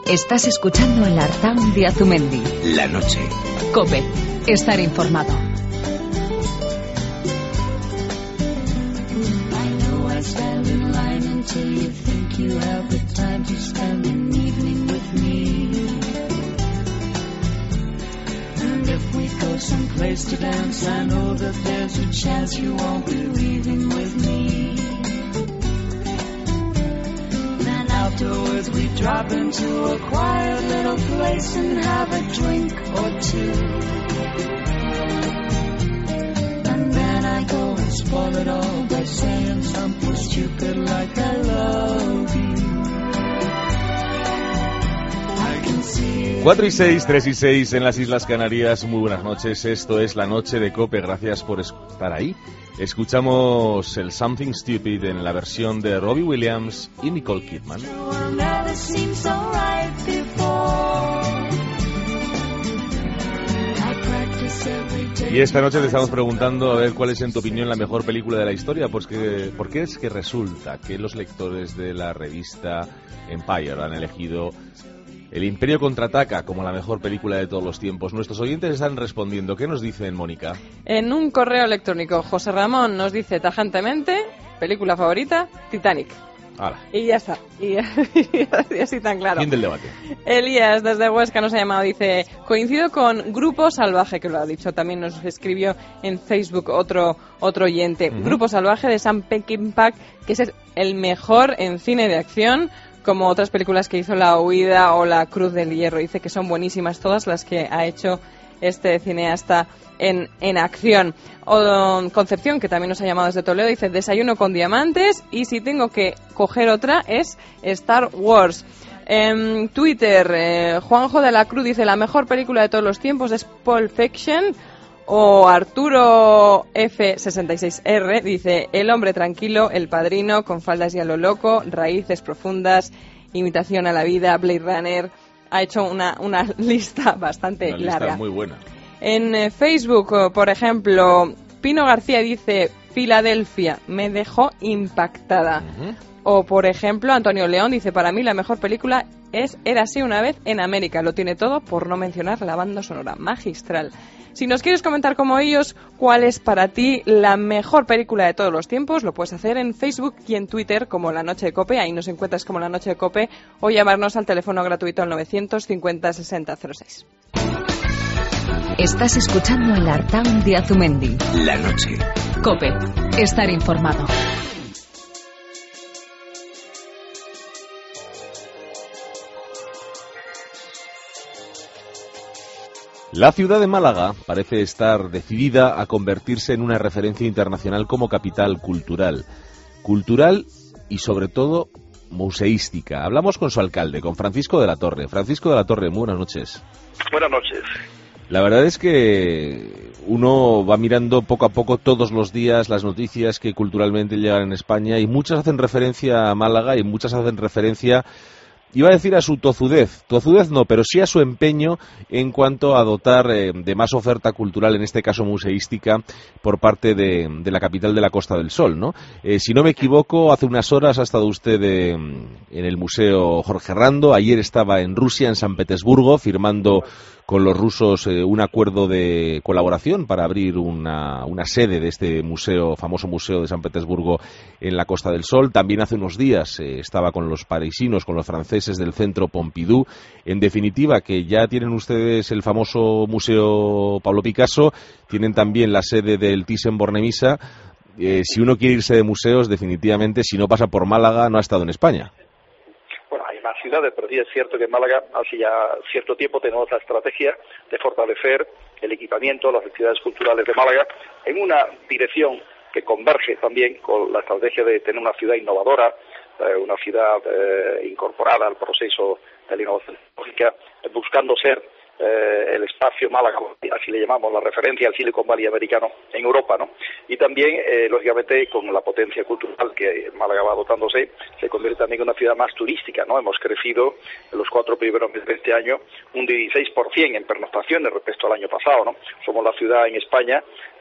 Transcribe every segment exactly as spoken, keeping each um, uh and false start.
Estás escuchando el Artaun de Azumendi. La noche. COPE. Estar informado. Someplace to dance, I know that there's a chance you won't be leaving with me. Then afterwards we drop into a quiet little place and have a drink or two. And then I go and spoil it all by saying something stupid like I love you. cuatro y seis, tres y seis en las Islas Canarias. Muy buenas noches, esto es La Noche de COPE. Gracias por estar ahí. Escuchamos el Something Stupid en la versión de Robbie Williams y Nicole Kidman. Y esta noche te estamos preguntando a ver cuál es en tu opinión la mejor película de la historia, pues que, porque es que resulta que los lectores de la revista Empire han elegido El Imperio Contraataca como la mejor película de todos los tiempos. Nuestros oyentes están respondiendo. ¿Qué nos dicen, Mónica? En un correo electrónico, José Ramón nos dice tajantemente, película favorita, Titanic. Hala. Y ya está. Y, y así tan claro. Fin del debate. Elías, desde Huesca, nos ha llamado, dice, coincido con Grupo Salvaje, que lo ha dicho, también nos escribió en Facebook otro otro oyente. Uh-huh. Grupo Salvaje de Sam Peckinpah, que es el mejor en cine de acción, como otras películas que hizo La Huida o La Cruz del Hierro. Dice que son buenísimas todas las que ha hecho este cineasta en, en acción. O Concepción, que también nos ha llamado desde Toledo, dice Desayuno con diamantes, y si tengo que coger otra es Star Wars. En Twitter, eh, Juanjo de la Cruz dice la mejor película de todos los tiempos es Pulp Fiction. O Arturo F sesenta y seis R dice El hombre tranquilo, El padrino, Con faldas y a lo loco, Raíces profundas, Imitación a la vida, Blade Runner. Ha hecho una, una lista bastante una lista larga. Muy buena. En eh, Facebook, por ejemplo, Pino García dice Filadelfia, me dejó impactada. Uh-huh. O, por ejemplo, Antonio León dice, para mí la mejor película es Érase una vez en América. Lo tiene todo, por no mencionar la banda sonora magistral. Si nos quieres comentar como ellos cuál es para ti la mejor película de todos los tiempos, lo puedes hacer en Facebook y en Twitter como La Noche de COPE. Ahí nos encuentras como La Noche de COPE, o llamarnos al teléfono gratuito al novecientos cincuenta sesenta cero seis. Estás escuchando el Artaun de Azumendi. La noche. COPE. Estar informado. La ciudad de Málaga parece estar decidida a convertirse en una referencia internacional como capital cultural. Cultural y, sobre todo, museística. Hablamos con su alcalde, con Francisco de la Torre. Francisco de la Torre, muy buenas noches. Buenas noches. La verdad es que uno va mirando poco a poco todos los días las noticias que culturalmente llegan en España y muchas hacen referencia a Málaga y muchas hacen referencia, iba a decir a su tozudez, tozudez no, pero sí a su empeño en cuanto a dotar eh, de más oferta cultural, en este caso museística, por parte de, de la capital de la Costa del Sol, ¿no? Eh, si no me equivoco, hace unas horas ha estado usted de, en el Museo Jorge Rando, ayer estaba en Rusia, en San Petersburgo, firmando con los rusos eh, un acuerdo de colaboración para abrir una, una sede de este museo, famoso museo de San Petersburgo en la Costa del Sol. También hace unos días eh, estaba con los parisinos, con los franceses del Centro Pompidou. En definitiva, que ya tienen ustedes el famoso Museo Pablo Picasso, tienen también la sede del Thyssen-Bornemisza. Eh, si uno quiere irse de museos, definitivamente, si no pasa por Málaga, no ha estado en España. Ciudades, pero sí es cierto que en Málaga hace ya cierto tiempo tenemos la estrategia de fortalecer el equipamiento, las actividades culturales de Málaga en una dirección que converge también con la estrategia de tener una ciudad innovadora, eh, una ciudad eh, incorporada al proceso de la innovación tecnológica, eh, buscando ser eh, el espacio Málaga, así le llamamos, la referencia al Silicon Valley americano en Europa, ¿no? Y también, eh, lógicamente, con la potencia cultural que Málaga va dotándose, se convierte también en una ciudad más turística, ¿no? Hemos crecido en los cuatro primeros meses de este año un dieciséis por ciento en pernoctaciones respecto al año pasado, ¿no? Somos la ciudad en España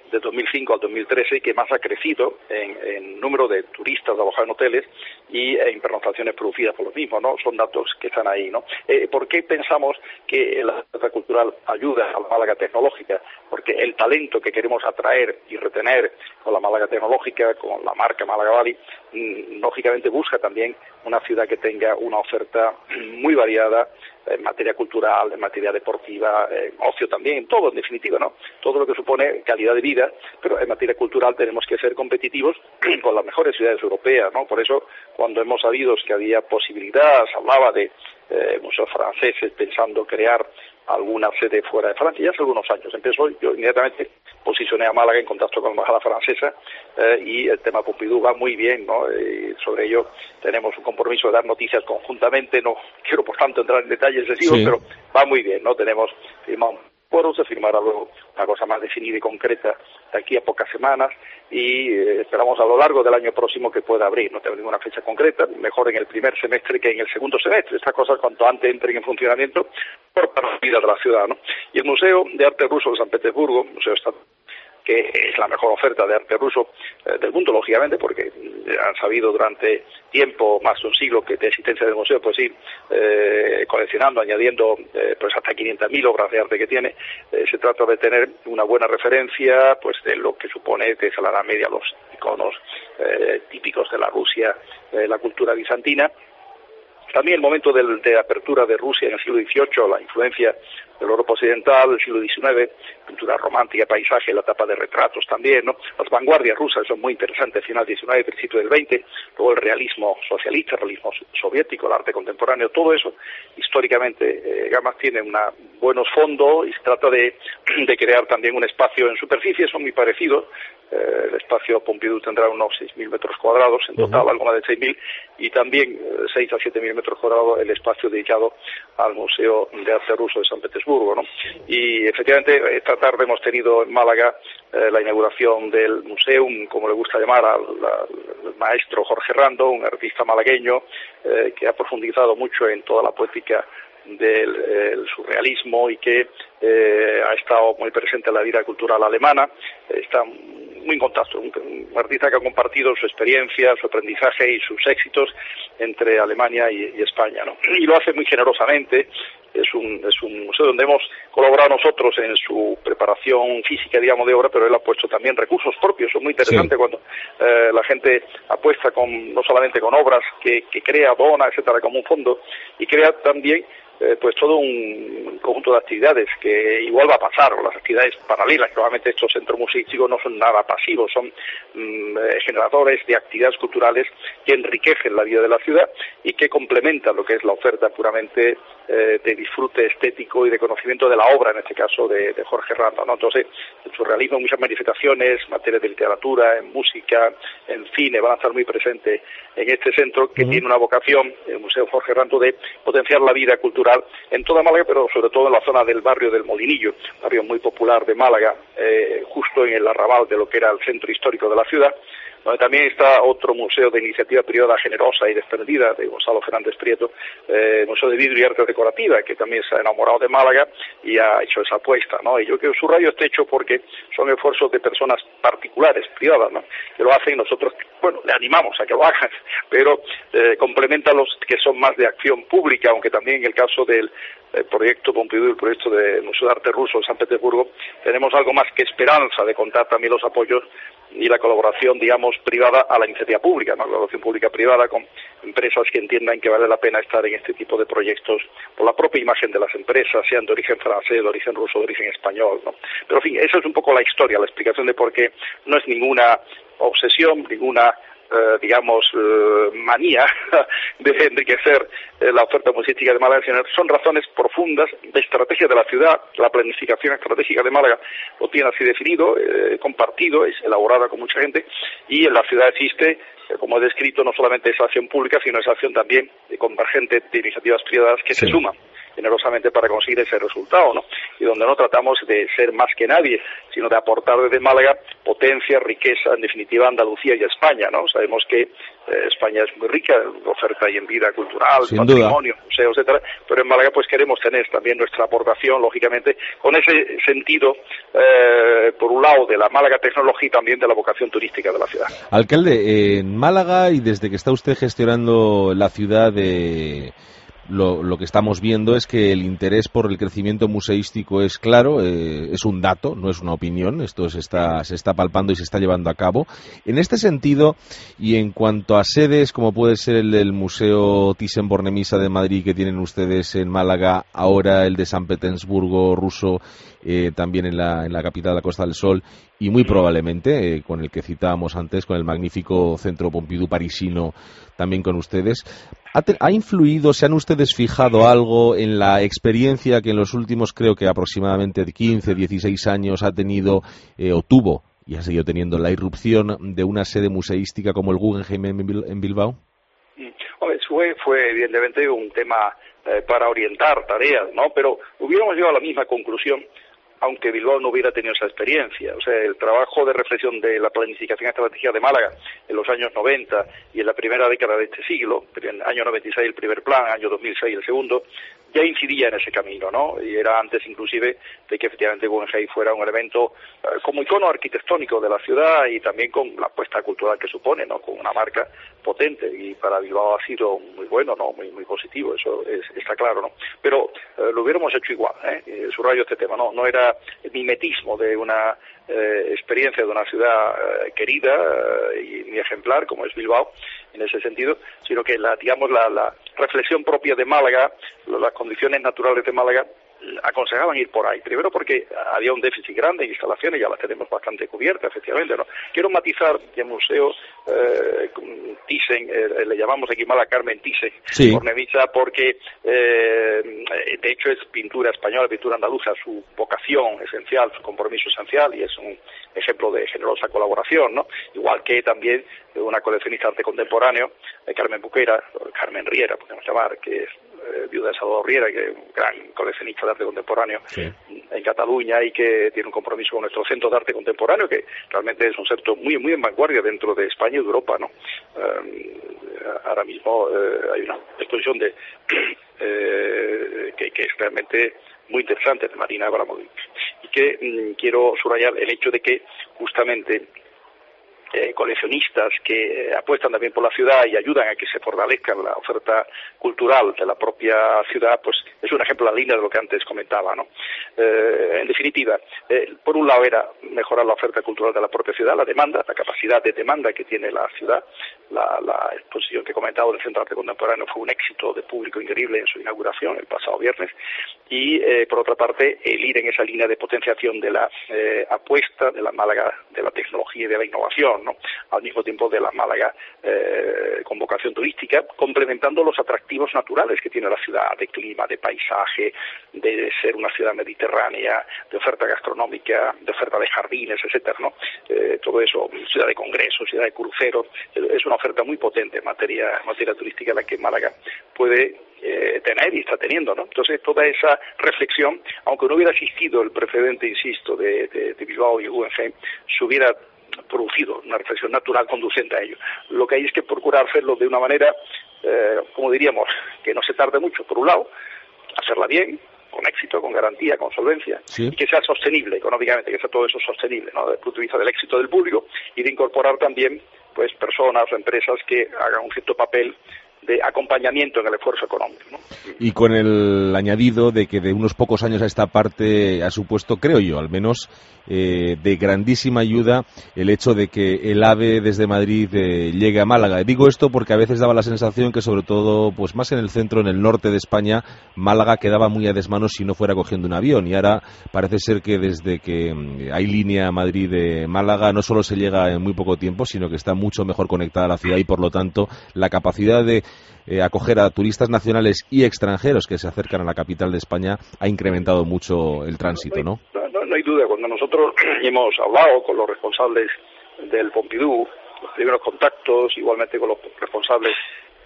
de dos mil cinco al dos mil trece y que más ha crecido en, en número de turistas alojados en hoteles y en pernoctaciones producidas por los mismos, ¿no? Son datos que están ahí, ¿no? Eh, ¿Por qué pensamos que la oferta cultural ayuda a la Málaga tecnológica? Porque el talento que queremos atraer y retener con la Málaga tecnológica, con la marca Málaga Valley, mmm, lógicamente busca también una ciudad que tenga una oferta muy variada en materia cultural, en materia deportiva, en ocio también, en todo en definitiva, ¿no? Todo lo que supone calidad de vida, pero en materia cultural tenemos que ser competitivos con las mejores ciudades europeas, ¿no? Por eso, cuando hemos sabido que había posibilidad, se hablaba de eh, museos franceses pensando crear alguna sede fuera de Francia, ya hace algunos años empezó, yo inmediatamente posicioné a Málaga en contacto con la embajada francesa eh, y el tema Pompidou va muy bien, ¿no? Eh, sobre ello tenemos un compromiso de dar noticias conjuntamente, no quiero por tanto entrar en detalles excesivos, sí. Pero va muy bien, ¿no? Tenemos firmado un se firmará luego una cosa más definida y concreta de aquí a pocas semanas y eh, esperamos a lo largo del año próximo que pueda abrir. No tengo ninguna fecha concreta, mejor en el primer semestre que en el segundo semestre. Estas cosas cuanto antes entren en funcionamiento por la vida de la ciudad, ¿no? Y el Museo de Arte Ruso de San Petersburgo, Museo Estatal, que es la mejor oferta de arte ruso eh, del mundo, lógicamente, porque han sabido durante tiempo, más de un siglo que de existencia del museo, pues ir eh, coleccionando, añadiendo eh, pues hasta quinientas mil obras de arte que tiene. Eh, se trata de tener una buena referencia pues de lo que supone desde la Edad Media los iconos eh, típicos de la Rusia, de la cultura bizantina. También el momento del, de apertura de Rusia en el siglo dieciocho, la influencia de la Europa occidental, el siglo diecinueve, pintura romántica, paisaje, la etapa de retratos también, ¿no? Las vanguardias rusas son muy interesantes, final diecinueve, principio del veinte, luego el realismo socialista, el realismo soviético, el arte contemporáneo, todo eso históricamente eh, Gamas tiene una, buenos fondos y se trata de, de crear también un espacio en superficie, son muy parecidos. Eh, el espacio Pompidou tendrá unos seis mil metros cuadrados, en total uh-huh. algo más de seis mil, y también eh, seis a siete mil metros cuadrados el espacio dedicado al Museo de Arte Ruso de San Petersburgo, ¿no? Y efectivamente esta tarde hemos tenido en Málaga eh, la inauguración del museum, como le gusta llamar al, al maestro Jorge Rando, un artista malagueño eh, que ha profundizado mucho en toda la poética del el surrealismo y que eh, ha estado muy presente en la vida cultural alemana, eh, está muy en contacto, un, un artista que ha compartido su experiencia, su aprendizaje y sus éxitos entre Alemania y, y España, ¿no? Y lo hace muy generosamente. Es un, es un museo donde hemos colaborado nosotros en su preparación física, digamos, de obra, pero él ha puesto también recursos propios. Es muy interesante sí. cuando eh, la gente apuesta con, no solamente con obras que, que crea, dona, etcétera, como un fondo, y crea también Eh, pues todo un conjunto de actividades que igual va a pasar, o las actividades paralelas, que normalmente estos centros museísticos no son nada pasivos, son mm, eh, generadores de actividades culturales que enriquecen la vida de la ciudad y que complementan lo que es la oferta puramente eh, de disfrute estético y de conocimiento de la obra, en este caso de, de Jorge Rando, ¿no? Entonces, el surrealismo en muchas manifestaciones, en materia de literatura, en música, en cine, van a estar muy presentes en este centro que uh-huh. tiene una vocación, el Museo Jorge Rando, de potenciar la vida cultural en toda Málaga, pero sobre todo en la zona del barrio del Molinillo, barrio muy popular de Málaga, eh, justo en el arrabal de lo que era el centro histórico de la ciudad, donde también está otro museo de iniciativa privada generosa y desprendida de Gonzalo Fernández Prieto, eh, Museo de Vidrio y Arte Decorativa, que también se ha enamorado de Málaga y ha hecho esa apuesta, ¿no? Y yo creo que su radio está hecho porque son esfuerzos de personas particulares, privadas, ¿no? Que lo hacen, nosotros, bueno, le animamos a que lo hagan, pero eh, complementa los que son más de acción pública, aunque también en el caso del el proyecto Pompidou, el proyecto del Museo de Arte Ruso de San Petersburgo, tenemos algo más que esperanza de contar también los apoyos y la colaboración, digamos, privada a la iniciativa pública, ¿no? La colaboración pública-privada con empresas que entiendan que vale la pena estar en este tipo de proyectos por la propia imagen de las empresas, sean de origen francés, de origen ruso, de origen español, ¿no? Pero, en fin, esa es un poco la historia, la explicación de por qué no es ninguna obsesión, ninguna Eh, digamos, eh, manía de enriquecer eh, la oferta museística de Málaga, sino son razones profundas de estrategia de la ciudad. La planificación estratégica de Málaga lo tiene así definido, eh, compartido, es elaborada con mucha gente, y en la ciudad existe, eh, como he descrito, no solamente esa acción pública, sino esa acción también de convergente de iniciativas privadas que sí. se suman generosamente para conseguir ese resultado, ¿no? Y donde no tratamos de ser más que nadie, sino de aportar desde Málaga potencia, riqueza, en definitiva Andalucía y España, ¿no? Sabemos que eh, España es muy rica en oferta y en vida cultural, Sin patrimonio, duda. museos, etcétera, pero en Málaga pues queremos tener también nuestra aportación, lógicamente, con ese sentido, eh, por un lado, de la Málaga Tecnología y también de la vocación turística de la ciudad. Alcalde, eh, en Málaga, y desde que está usted gestionando la ciudad, de lo, lo que estamos viendo es que el interés por el crecimiento museístico es claro, eh, es un dato, no es una opinión, esto se está, se está palpando y se está llevando a cabo. En este sentido, y en cuanto a sedes, como puede ser el del Museo Thyssen-Bornemisza de Madrid que tienen ustedes en Málaga, ahora el de San Petersburgo ruso, eh, también en la, en la capital de la Costa del Sol, y muy probablemente, eh, con el que citábamos antes, con el magnífico Centro Pompidou parisino, también con ustedes. ¿Ha, te, ¿Ha influido, se han ustedes fijado algo en la experiencia que en los últimos, creo que aproximadamente quince, dieciséis años ha tenido, eh, o tuvo, y ha seguido teniendo, la irrupción de una sede museística como el Guggenheim en Bilbao? Hombre, fue, fue evidentemente un tema eh, para orientar tareas, ¿no? Pero hubiéramos llegado a la misma conclusión aunque Bilbao no hubiera tenido esa experiencia. O sea, el trabajo de reflexión de la planificación estratégica de Málaga en los años noventa y en la primera década de este siglo, en el año noventa y seis el primer plan, año dos mil seis el segundo, ya incidía en ese camino, ¿no? Y era antes inclusive de que efectivamente Guggenheim fuera un elemento eh, como icono arquitectónico de la ciudad y también con la apuesta cultural que supone, ¿no? Con una marca potente, y para Bilbao ha sido muy bueno, ¿no? Muy muy positivo, eso es, está claro, ¿no? Pero eh, lo hubiéramos hecho igual, ¿eh? Subrayo este tema, ¿no? No era el mimetismo de una eh, experiencia de una ciudad eh, querida eh, y muy ejemplar como es Bilbao en ese sentido, sino que la, digamos, la, la reflexión propia de Málaga, las condiciones naturales de Málaga aconsejaban ir por ahí. Primero porque había un déficit grande de instalaciones, ya las tenemos bastante cubiertas, efectivamente, ¿no? Quiero matizar que el museo eh, Thyssen, eh, le llamamos aquí Málaga Carmen Thyssen, sí. Bornemisza, porque eh, de hecho es pintura española, pintura andaluza, su vocación esencial, su compromiso esencial, y es un ejemplo de generosa colaboración, ¿no? Igual que también una coleccionista de arte contemporáneo, eh, Carmen Buquera, Carmen Riera, podemos llamar, que es eh, viuda de Salvador Riera, que es un gran coleccionista de arte contemporáneo sí. en Cataluña, y que tiene un compromiso con nuestro centro de arte contemporáneo, que realmente es un centro muy muy en vanguardia dentro de España y de Europa, ¿no? Eh, ahora mismo eh, hay una exposición de eh, que, que es realmente muy interesante, de Marina Abramovic, y que mmm, quiero subrayar el hecho de que justamente Eh, coleccionistas que eh, apuestan también por la ciudad y ayudan a que se fortalezca la oferta cultural de la propia ciudad, pues es un ejemplo en la línea de lo que antes comentaba, ¿no? Eh, en definitiva, eh, por un lado era mejorar la oferta cultural de la propia ciudad, la demanda, la capacidad de demanda que tiene la ciudad. La, la exposición que he comentado del Centro de Arte Contemporáneo fue un éxito de público increíble en su inauguración el pasado viernes, y eh, por otra parte el ir en esa línea de potenciación de la eh, apuesta de la Málaga de la tecnología y de la innovación, ¿no? Al mismo tiempo de la Málaga eh, con vocación turística, complementando los atractivos naturales que tiene la ciudad, de clima, de paisaje, de ser una ciudad mediterránea, de oferta gastronómica, de oferta de jardines, etcétera, ¿no? Eh, todo eso, ciudad de congresos, ciudad de cruceros, es una oferta muy potente en materia, en materia turística la que Málaga puede eh, tener y está teniendo, ¿no? Entonces toda esa reflexión, aunque no hubiera existido el precedente, insisto, de, de, de Bilbao y Guggenheim, se hubiera producido una reflexión natural conducente a ello. Lo que hay es que procurar hacerlo de una manera, eh, como diríamos, que no se tarde mucho, por un lado, hacerla bien, con éxito, con garantía, con solvencia, sí. y que sea sostenible económicamente, que sea todo eso sostenible, ¿no? Desde el punto de vista del éxito del público, y de incorporar también pues personas o empresas que hagan un cierto papel de acompañamiento en el esfuerzo económico, ¿no? Y con el añadido de que de unos pocos años a esta parte ha supuesto, creo yo, al menos eh, de grandísima ayuda el hecho de que el AVE desde Madrid eh, llegue a Málaga. Digo esto porque a veces daba la sensación que, sobre todo, pues más en el centro, en el norte de España, Málaga quedaba muy a desmano si no fuera cogiendo un avión, y ahora parece ser que desde que hay línea Madrid-Málaga no solo se llega en muy poco tiempo, sino que está mucho mejor conectada la ciudad, y por lo tanto la capacidad de Eh, acoger a turistas nacionales y extranjeros que se acercan a la capital de España ha incrementado mucho el tránsito, ¿no? No, no, no hay duda. Cuando nosotros hemos hablado con los responsables del Pompidou, los primeros contactos, igualmente con los responsables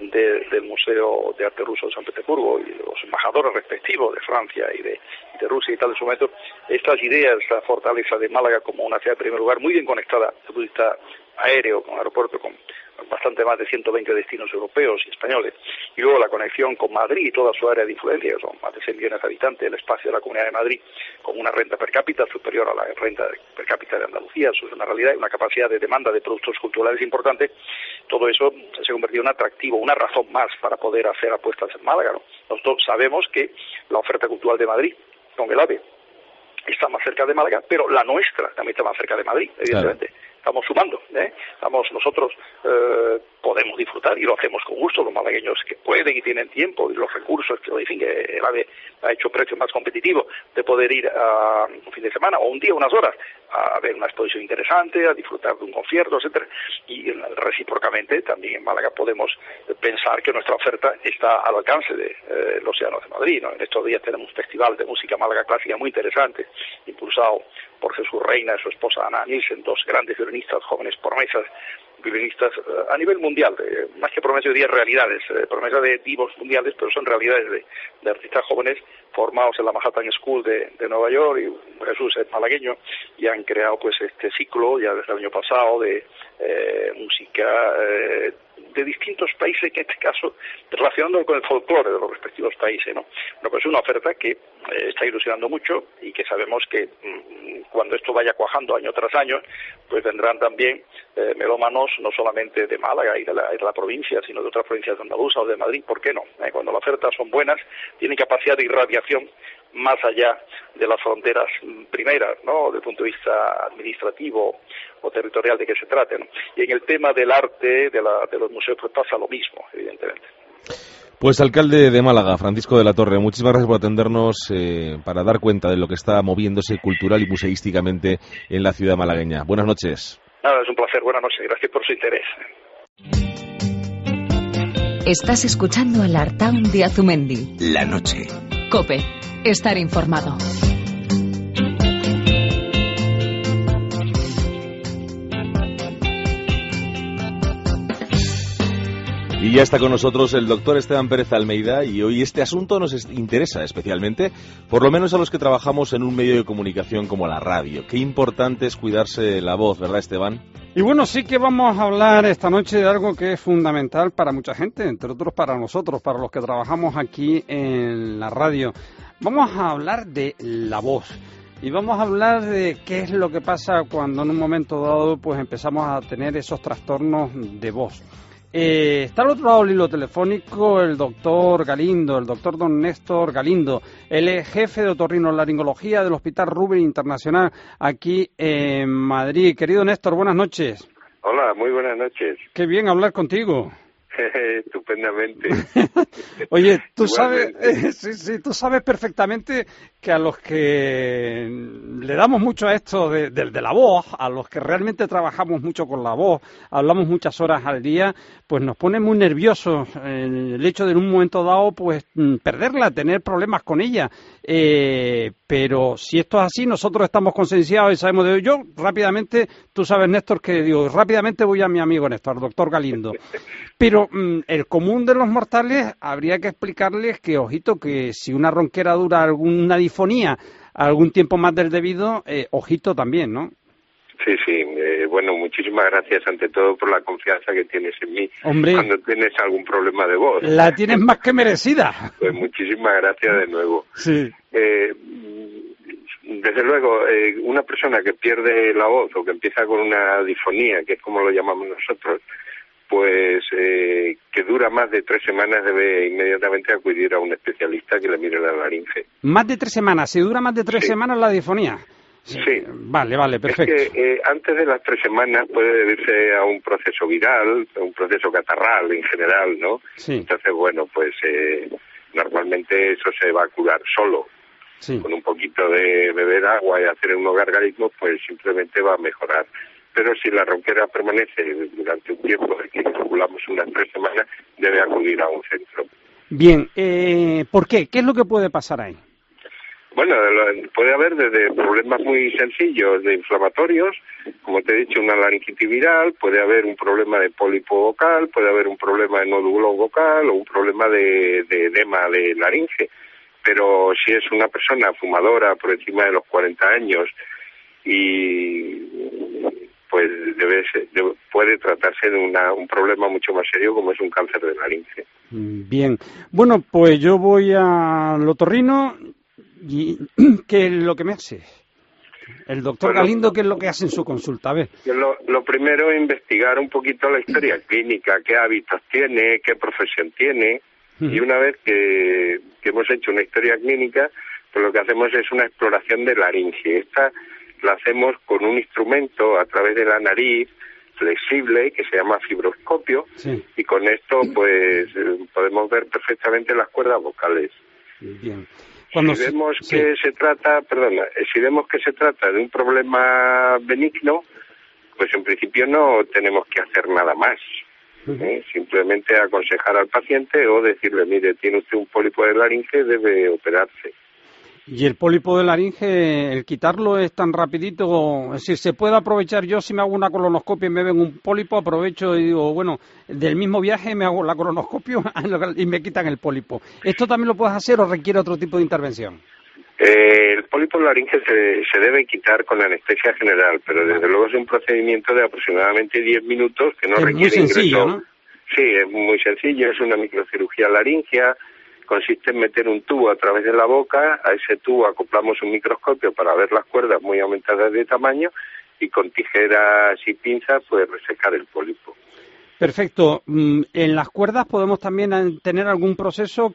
de, del Museo de Arte Ruso de San Petersburgo y los embajadores respectivos de Francia y de, de Rusia y tal en su momento, estas ideas, esta fortaleza de Málaga como una ciudad de primer lugar muy bien conectada desde el punto de vista aéreo, con aeropuerto, con bastante más de ciento veinte destinos europeos y españoles, y luego la conexión con Madrid y toda su área de influencia, que son más de seis millones de habitantes, el espacio de la Comunidad de Madrid, con una renta per cápita superior a la renta per cápita de Andalucía, eso es una realidad, y una capacidad de demanda de productos culturales importante. Todo eso se ha convertido en un atractivo, una razón más para poder hacer apuestas en Málaga, ¿no? Nosotros sabemos que la oferta cultural de Madrid, con el AVE, está más cerca de Málaga, pero la nuestra también está más cerca de Madrid, evidentemente. Claro. Estamos sumando, ¿eh? Estamos nosotros eh, podemos disfrutar y lo hacemos con gusto, los malagueños que pueden y tienen tiempo y los recursos, que en fin, que el AVE ha hecho precios más competitivos de poder ir a un fin de semana o un día, unas horas, a ver una exposición interesante, a disfrutar de un concierto, etcétera. Y recíprocamente también en Málaga podemos pensar que nuestra oferta está al alcance de eh, los Llanos de Madrid, ¿no? En estos días tenemos un festival de música Málaga clásica muy interesante, impulsado por Jesús Reina y su esposa Ana Nielsen, dos grandes violinistas, jóvenes promesas, violinistas eh, a nivel mundial, eh, más que promesas, yo diría realidades, eh, promesas de divos mundiales, pero son realidades de, de artistas jóvenes formados en la Manhattan School de, de Nueva York, y Jesús es malagueño, y han creado pues este ciclo ya desde el año pasado de eh, música eh, de distintos países, que en este caso relacionándolo con el folclore de los respectivos países, ¿no? Bueno, pues es una oferta que eh, está ilusionando mucho y que sabemos que mmm, cuando esto vaya cuajando año tras año, pues vendrán también eh, melómanos no solamente de Málaga y de, la, y de la provincia, sino de otras provincias de Andalucía o de Madrid, ¿por qué no? Eh, cuando las ofertas son buenas, tienen capacidad de irradiación más allá de las fronteras primeras, ¿no? Desde el punto de vista administrativo o territorial de que se trate, ¿no? Y en el tema del arte, de, la, de los museos, pues pasa lo mismo, evidentemente. Pues alcalde de Málaga, Francisco de la Torre, muchísimas gracias por atendernos eh, para dar cuenta de lo que está moviéndose cultural y museísticamente en la ciudad malagueña. Buenas noches. Nada, es un placer. Buenas noches. Gracias por su interés. Estás escuchando el Artaun de Azumendi. La noche. COPE. Estar informado. Y ya está con nosotros el doctor Esteban Pérez Almeida, y hoy este asunto nos interesa especialmente, por lo menos a los que trabajamos en un medio de comunicación como la radio. Qué importante es cuidarse la voz, ¿verdad, Esteban? Y bueno, sí que vamos a hablar esta noche de algo que es fundamental para mucha gente, entre otros para nosotros, para los que trabajamos aquí en la radio. Vamos a hablar de la voz. Y vamos a hablar de qué es lo que pasa cuando en un momento dado pues empezamos a tener esos trastornos de voz. Eh, está al otro lado del hilo telefónico el doctor Galindo, el doctor don Néstor Galindo. Él es jefe de otorrinolaringología del Hospital Rubén Internacional aquí en Madrid. Querido Néstor, buenas noches. Hola, muy buenas noches. Qué bien hablar contigo. Estupendamente. Oye, tú sabes, eh, sí, sí, tú sabes perfectamente que a los que le damos mucho a esto de, de, de la voz, a los que realmente trabajamos mucho con la voz, hablamos muchas horas al día, pues nos pone muy nerviosos eh, el hecho de en un momento dado pues perderla, tener problemas con ella. Eh, pero si esto es así, nosotros estamos concienciados y sabemos de ello. Yo rápidamente, tú sabes, Néstor, que digo, rápidamente voy a mi amigo Néstor, al doctor Galindo. Pero mmm, el común de los mortales habría que explicarles que, ojito, que si una ronquera dura alguna difonía algún tiempo más del debido, eh, ojito también, ¿no? Sí, sí. Eh, bueno, muchísimas gracias ante todo por la confianza que tienes en mí. Hombre, cuando tienes algún problema de voz. La tienes más que merecida. Pues muchísimas gracias de nuevo. Sí. Eh, desde luego, eh, una persona que pierde la voz o que empieza con una difonía, que es como lo llamamos nosotros, pues eh, que dura más de tres semanas debe inmediatamente acudir a un especialista que le mire la laringe. Más de tres semanas, si dura más de tres sí. semanas la difonía. Sí. Vale, vale, perfecto. Es que eh, antes de las tres semanas puede deberse a un proceso viral, a un proceso catarral en general, ¿no? Sí. Entonces, bueno, pues eh, normalmente eso se va a curar solo. Sí. Con un poquito de beber agua y hacer unos gargalismos, pues simplemente va a mejorar. Pero si la ronquera permanece durante un tiempo, que calculamos unas tres semanas, debe acudir a un centro. Bien, eh, ¿por qué? ¿Qué es lo que puede pasar ahí? Bueno, puede haber desde problemas muy sencillos de inflamatorios, como te he dicho, una laringitis viral, puede haber un problema de pólipo vocal, puede haber un problema de nódulo vocal o un problema de, de edema de laringe. Pero si es una persona fumadora por encima de los cuarenta años y pues debe ser, debe, puede tratarse de una, un problema mucho más serio como es un cáncer de laringe. Bien, bueno, pues yo voy al otorrino y ¿qué es lo que me hace? El doctor bueno, Galindo, ¿qué es lo que hace en su consulta? A ver. Lo, lo primero es investigar un poquito la historia clínica, qué hábitos tiene, qué profesión tiene, uh-huh. y una vez que, que hemos hecho una historia clínica, pues lo que hacemos es una exploración de laringe. Esta la hacemos con un instrumento a través de la nariz flexible que se llama fibroscopio, sí. y con esto pues podemos ver perfectamente las cuerdas vocales. Bien. Cuando si vemos se... que sí. se trata, perdona, si vemos que se trata de un problema benigno, pues en principio no tenemos que hacer nada más. Uh-huh. ¿eh? Simplemente aconsejar al paciente o decirle, mire, tiene usted un pólipo de laringe, debe operarse. ¿Y el pólipo de laringe, el quitarlo es tan rapidito? Es decir, ¿se puede aprovechar yo si me hago una colonoscopia y me ven un pólipo, aprovecho y digo, bueno, del mismo viaje me hago la colonoscopia y me quitan el pólipo? ¿Esto también lo puedes hacer o requiere otro tipo de intervención? Eh, el pólipo de laringe se, se debe quitar con anestesia general, pero desde luego es un procedimiento de aproximadamente diez minutos que no es requiere muy sencillo, ingreso. ¿no? Sí, es muy sencillo, es una microcirugía laringea. Consiste en meter un tubo a través de la boca, a ese tubo acoplamos un microscopio para ver las cuerdas muy aumentadas de tamaño y con tijeras y pinzas pues resecar el pólipo. Perfecto. ¿En las cuerdas podemos también tener algún proceso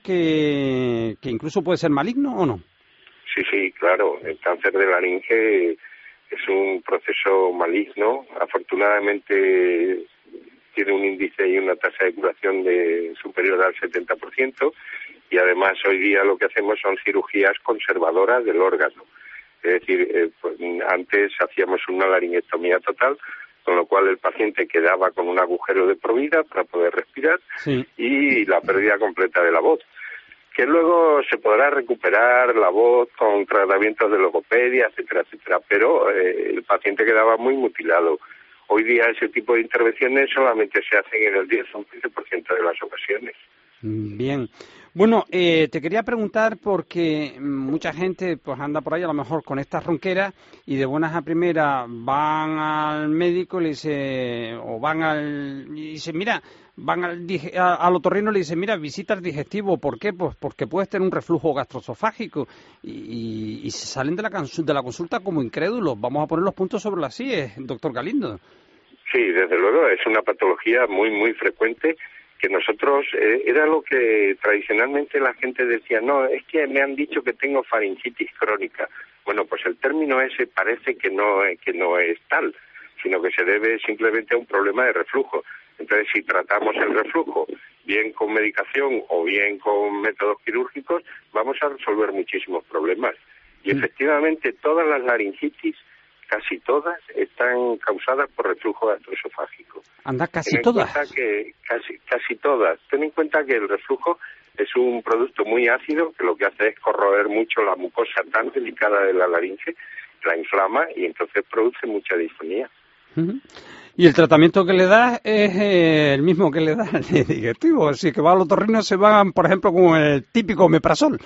que, que incluso puede ser maligno o no? Sí, sí, claro. El cáncer de laringe es un proceso maligno. Afortunadamente tiene un índice y una tasa de curación de superior al setenta por ciento. Y además hoy día lo que hacemos son cirugías conservadoras del órgano. Es decir, eh, pues, antes hacíamos una laringectomía total, con lo cual el paciente quedaba con un agujero de por vida para poder respirar, sí. y la pérdida completa de la voz. Que luego se podrá recuperar la voz con tratamientos de logopedia, etcétera, etcétera, pero eh, el paciente quedaba muy mutilado. Hoy día ese tipo de intervenciones solamente se hacen en el diez o un quince por ciento de las ocasiones. Bien. Bueno, eh, te quería preguntar porque mucha gente pues anda por ahí a lo mejor con estas ronqueras y de buenas a primeras van al médico y le dice, o van al, y dice, mira, van al, al otorrino y le dice, mira, visita el digestivo. ¿Por qué? Pues porque puedes tener un reflujo gastroesofágico y, y, y se salen de la, de la consulta como incrédulos. Vamos a poner los puntos sobre las íes, doctor Galindo. Sí, desde luego, es una patología muy, muy frecuente que nosotros, eh, era lo que tradicionalmente la gente decía, no, es que me han dicho que tengo faringitis crónica. Bueno, pues el término ese parece que no, que no es tal, sino que se debe simplemente a un problema de reflujo. Entonces, si tratamos el reflujo bien con medicación o bien con métodos quirúrgicos, vamos a resolver muchísimos problemas. Y mm. efectivamente, todas las laringitis, casi todas, están causadas por reflujo gastroesofágico. Anda, casi Ten en todas. Cuenta que, casi, casi todas. Ten en cuenta que el reflujo es un producto muy ácido que lo que hace es corroer mucho la mucosa tan delicada de la laringe, la inflama y entonces produce mucha disfonía. Uh-huh. Y el tratamiento que le das es eh, el mismo que le da al digestivo, así que va al otorrino se van, por ejemplo, con el típico omeprazol.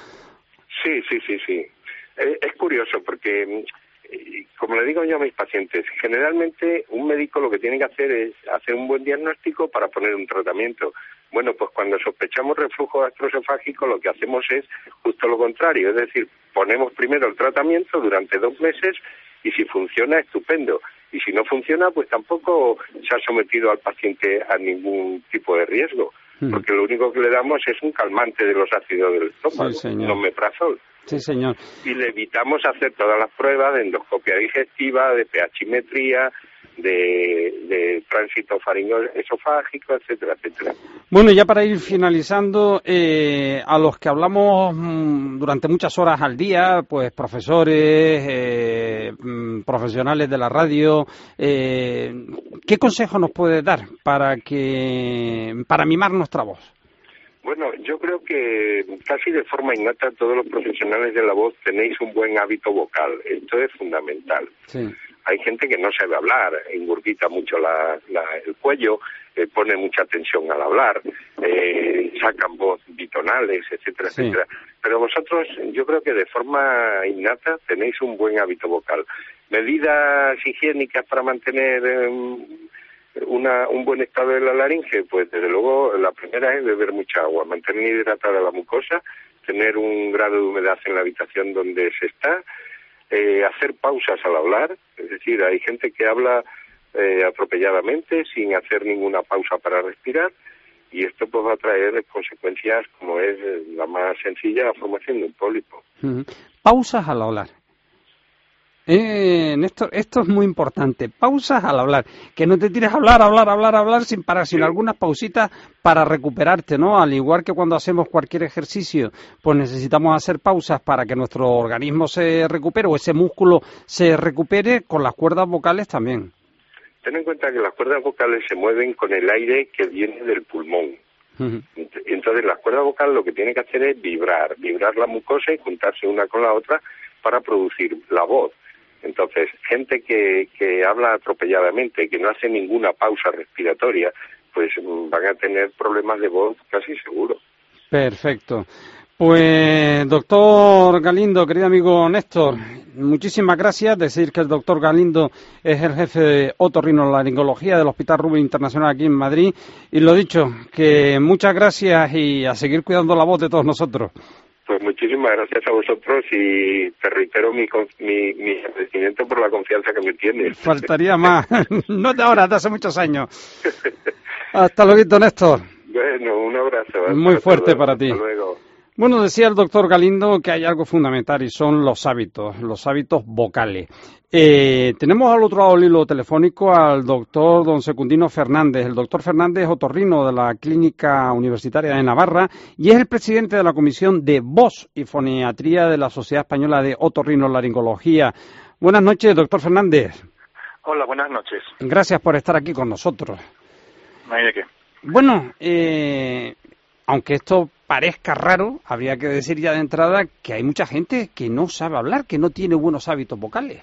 Sí, sí, sí, sí. Es, es curioso porque, como le digo yo a mis pacientes, generalmente un médico lo que tiene que hacer es hacer un buen diagnóstico para poner un tratamiento. Bueno, pues cuando sospechamos reflujo gastroesofágico lo que hacemos es justo lo contrario, es decir, ponemos primero el tratamiento durante dos meses y si funciona, estupendo. Y si no funciona, pues tampoco se ha sometido al paciente a ningún tipo de riesgo, mm. porque lo único que le damos es un calmante de los ácidos del estómago, sí, un omeprazol. Sí, señor. Y le evitamos hacer todas las pruebas de endoscopia digestiva, de pHimetría, de, de tránsito faringoesofágico, etcétera, etcétera. Bueno, ya para ir finalizando, eh, a los que hablamos mmm, durante muchas horas al día, pues profesores, eh, mmm, profesionales de la radio, eh, ¿qué consejo nos puede dar para que para mimar nuestra voz? Bueno, yo creo que casi de forma innata todos los profesionales de la voz tenéis un buen hábito vocal. Esto es fundamental. Sí. Hay gente que no sabe hablar, engurgita mucho la, la, el cuello, eh, pone mucha tensión al hablar, eh, sacan voz bitonales, etcétera, Sí. etcétera. Pero vosotros, yo creo que de forma innata tenéis un buen hábito vocal. Medidas higiénicas para mantener eh, una, un buen estado de la laringe, pues desde luego la primera es beber mucha agua, mantener hidratada la mucosa, tener un grado de humedad en la habitación donde se está, eh, hacer pausas al hablar, es decir, hay gente que habla eh, atropelladamente sin hacer ninguna pausa para respirar, y esto pues va a traer consecuencias como es la más sencilla, la formación de un pólipo. Uh-huh. Pausas al hablar. Eh, Néstor, esto es muy importante. Pausas al hablar. Que no te tires a hablar, hablar, hablar, hablar sin parar, sino Sí. algunas pausitas para recuperarte, ¿no? Al igual que cuando hacemos cualquier ejercicio, pues necesitamos hacer pausas para que nuestro organismo se recupere o ese músculo se recupere, con las cuerdas vocales también. Ten en cuenta que las cuerdas vocales se mueven con el aire que viene del pulmón. Uh-huh. Entonces las cuerdas vocales lo que tienen que hacer es vibrar, vibrar la mucosa y juntarse una con la otra para producir la voz. Entonces, gente que, que habla atropelladamente, que no hace ninguna pausa respiratoria, pues van a tener problemas de voz casi seguro. Perfecto. Pues, doctor Galindo, querido amigo Néstor, muchísimas gracias. Decir que el doctor Galindo es el jefe de otorrinolaringología del Hospital Rubén Internacional aquí en Madrid. Y lo dicho, que muchas gracias y a seguir cuidando la voz de todos nosotros. Pues muchísimas gracias a vosotros y te reitero mi, mi, mi agradecimiento por la confianza que me tienes. Faltaría más. No de ahora, de hace muchos años. Hasta luego, Néstor. Bueno, un abrazo. Muy fuerte para ti. Hasta luego. Bueno, decía el doctor Galindo que hay algo fundamental y son los hábitos, los hábitos vocales. Eh, tenemos al otro lado del hilo telefónico al doctor don Secundino Fernández. El doctor Fernández es otorrino de la Clínica Universitaria de Navarra y es el presidente de la Comisión de Voz y Foniatría de la Sociedad Española de Otorrinolaringología. Buenas noches, doctor Fernández. Hola, buenas noches. Gracias por estar aquí con nosotros. No hay de qué. Bueno, eh, aunque esto parezca raro, habría que decir ya de entrada que hay mucha gente que no sabe hablar, que no tiene buenos hábitos vocales.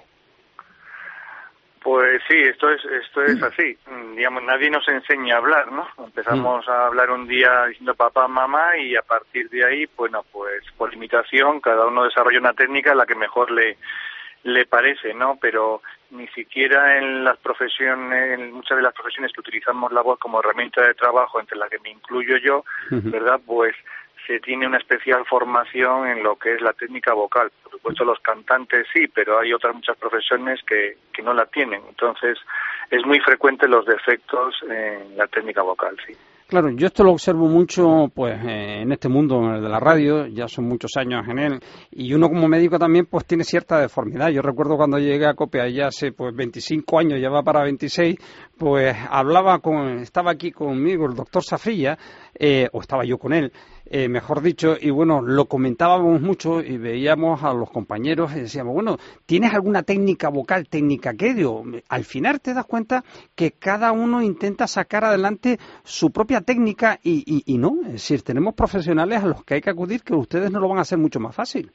Pues sí, esto es esto es así. Digamos, nadie nos enseña a hablar, ¿no? Empezamos mm. a hablar un día diciendo papá, mamá y a partir de ahí, bueno, pues por imitación cada uno desarrolla una técnica la que mejor le le parece, ¿no? Pero ni siquiera en las profesiones, en muchas de las profesiones que utilizamos la voz como herramienta de trabajo, entre las que me incluyo yo, uh-huh. ¿verdad? Pues se tiene una especial formación en lo que es la técnica vocal. Por supuesto los cantantes sí, pero hay otras muchas profesiones que, que no la tienen. Entonces es muy frecuente los defectos en la técnica vocal, sí. Claro, yo esto lo observo mucho pues eh, en este mundo de la radio, ya son muchos años en él, y uno como médico también pues tiene cierta deformidad. Yo recuerdo cuando llegué a COPE ya hace pues veinticinco años, ya va para veintiséis, pues hablaba con, estaba aquí conmigo el doctor Safrilla, eh, o estaba yo con él, eh, mejor dicho, y bueno, lo comentábamos mucho y veíamos a los compañeros y decíamos, bueno, ¿tienes alguna técnica vocal, técnica qué? Digo, al final te das cuenta que cada uno intenta sacar adelante su propia técnica y, y, y no, es decir, tenemos profesionales a los que hay que acudir que ustedes no lo van a hacer mucho más fácil.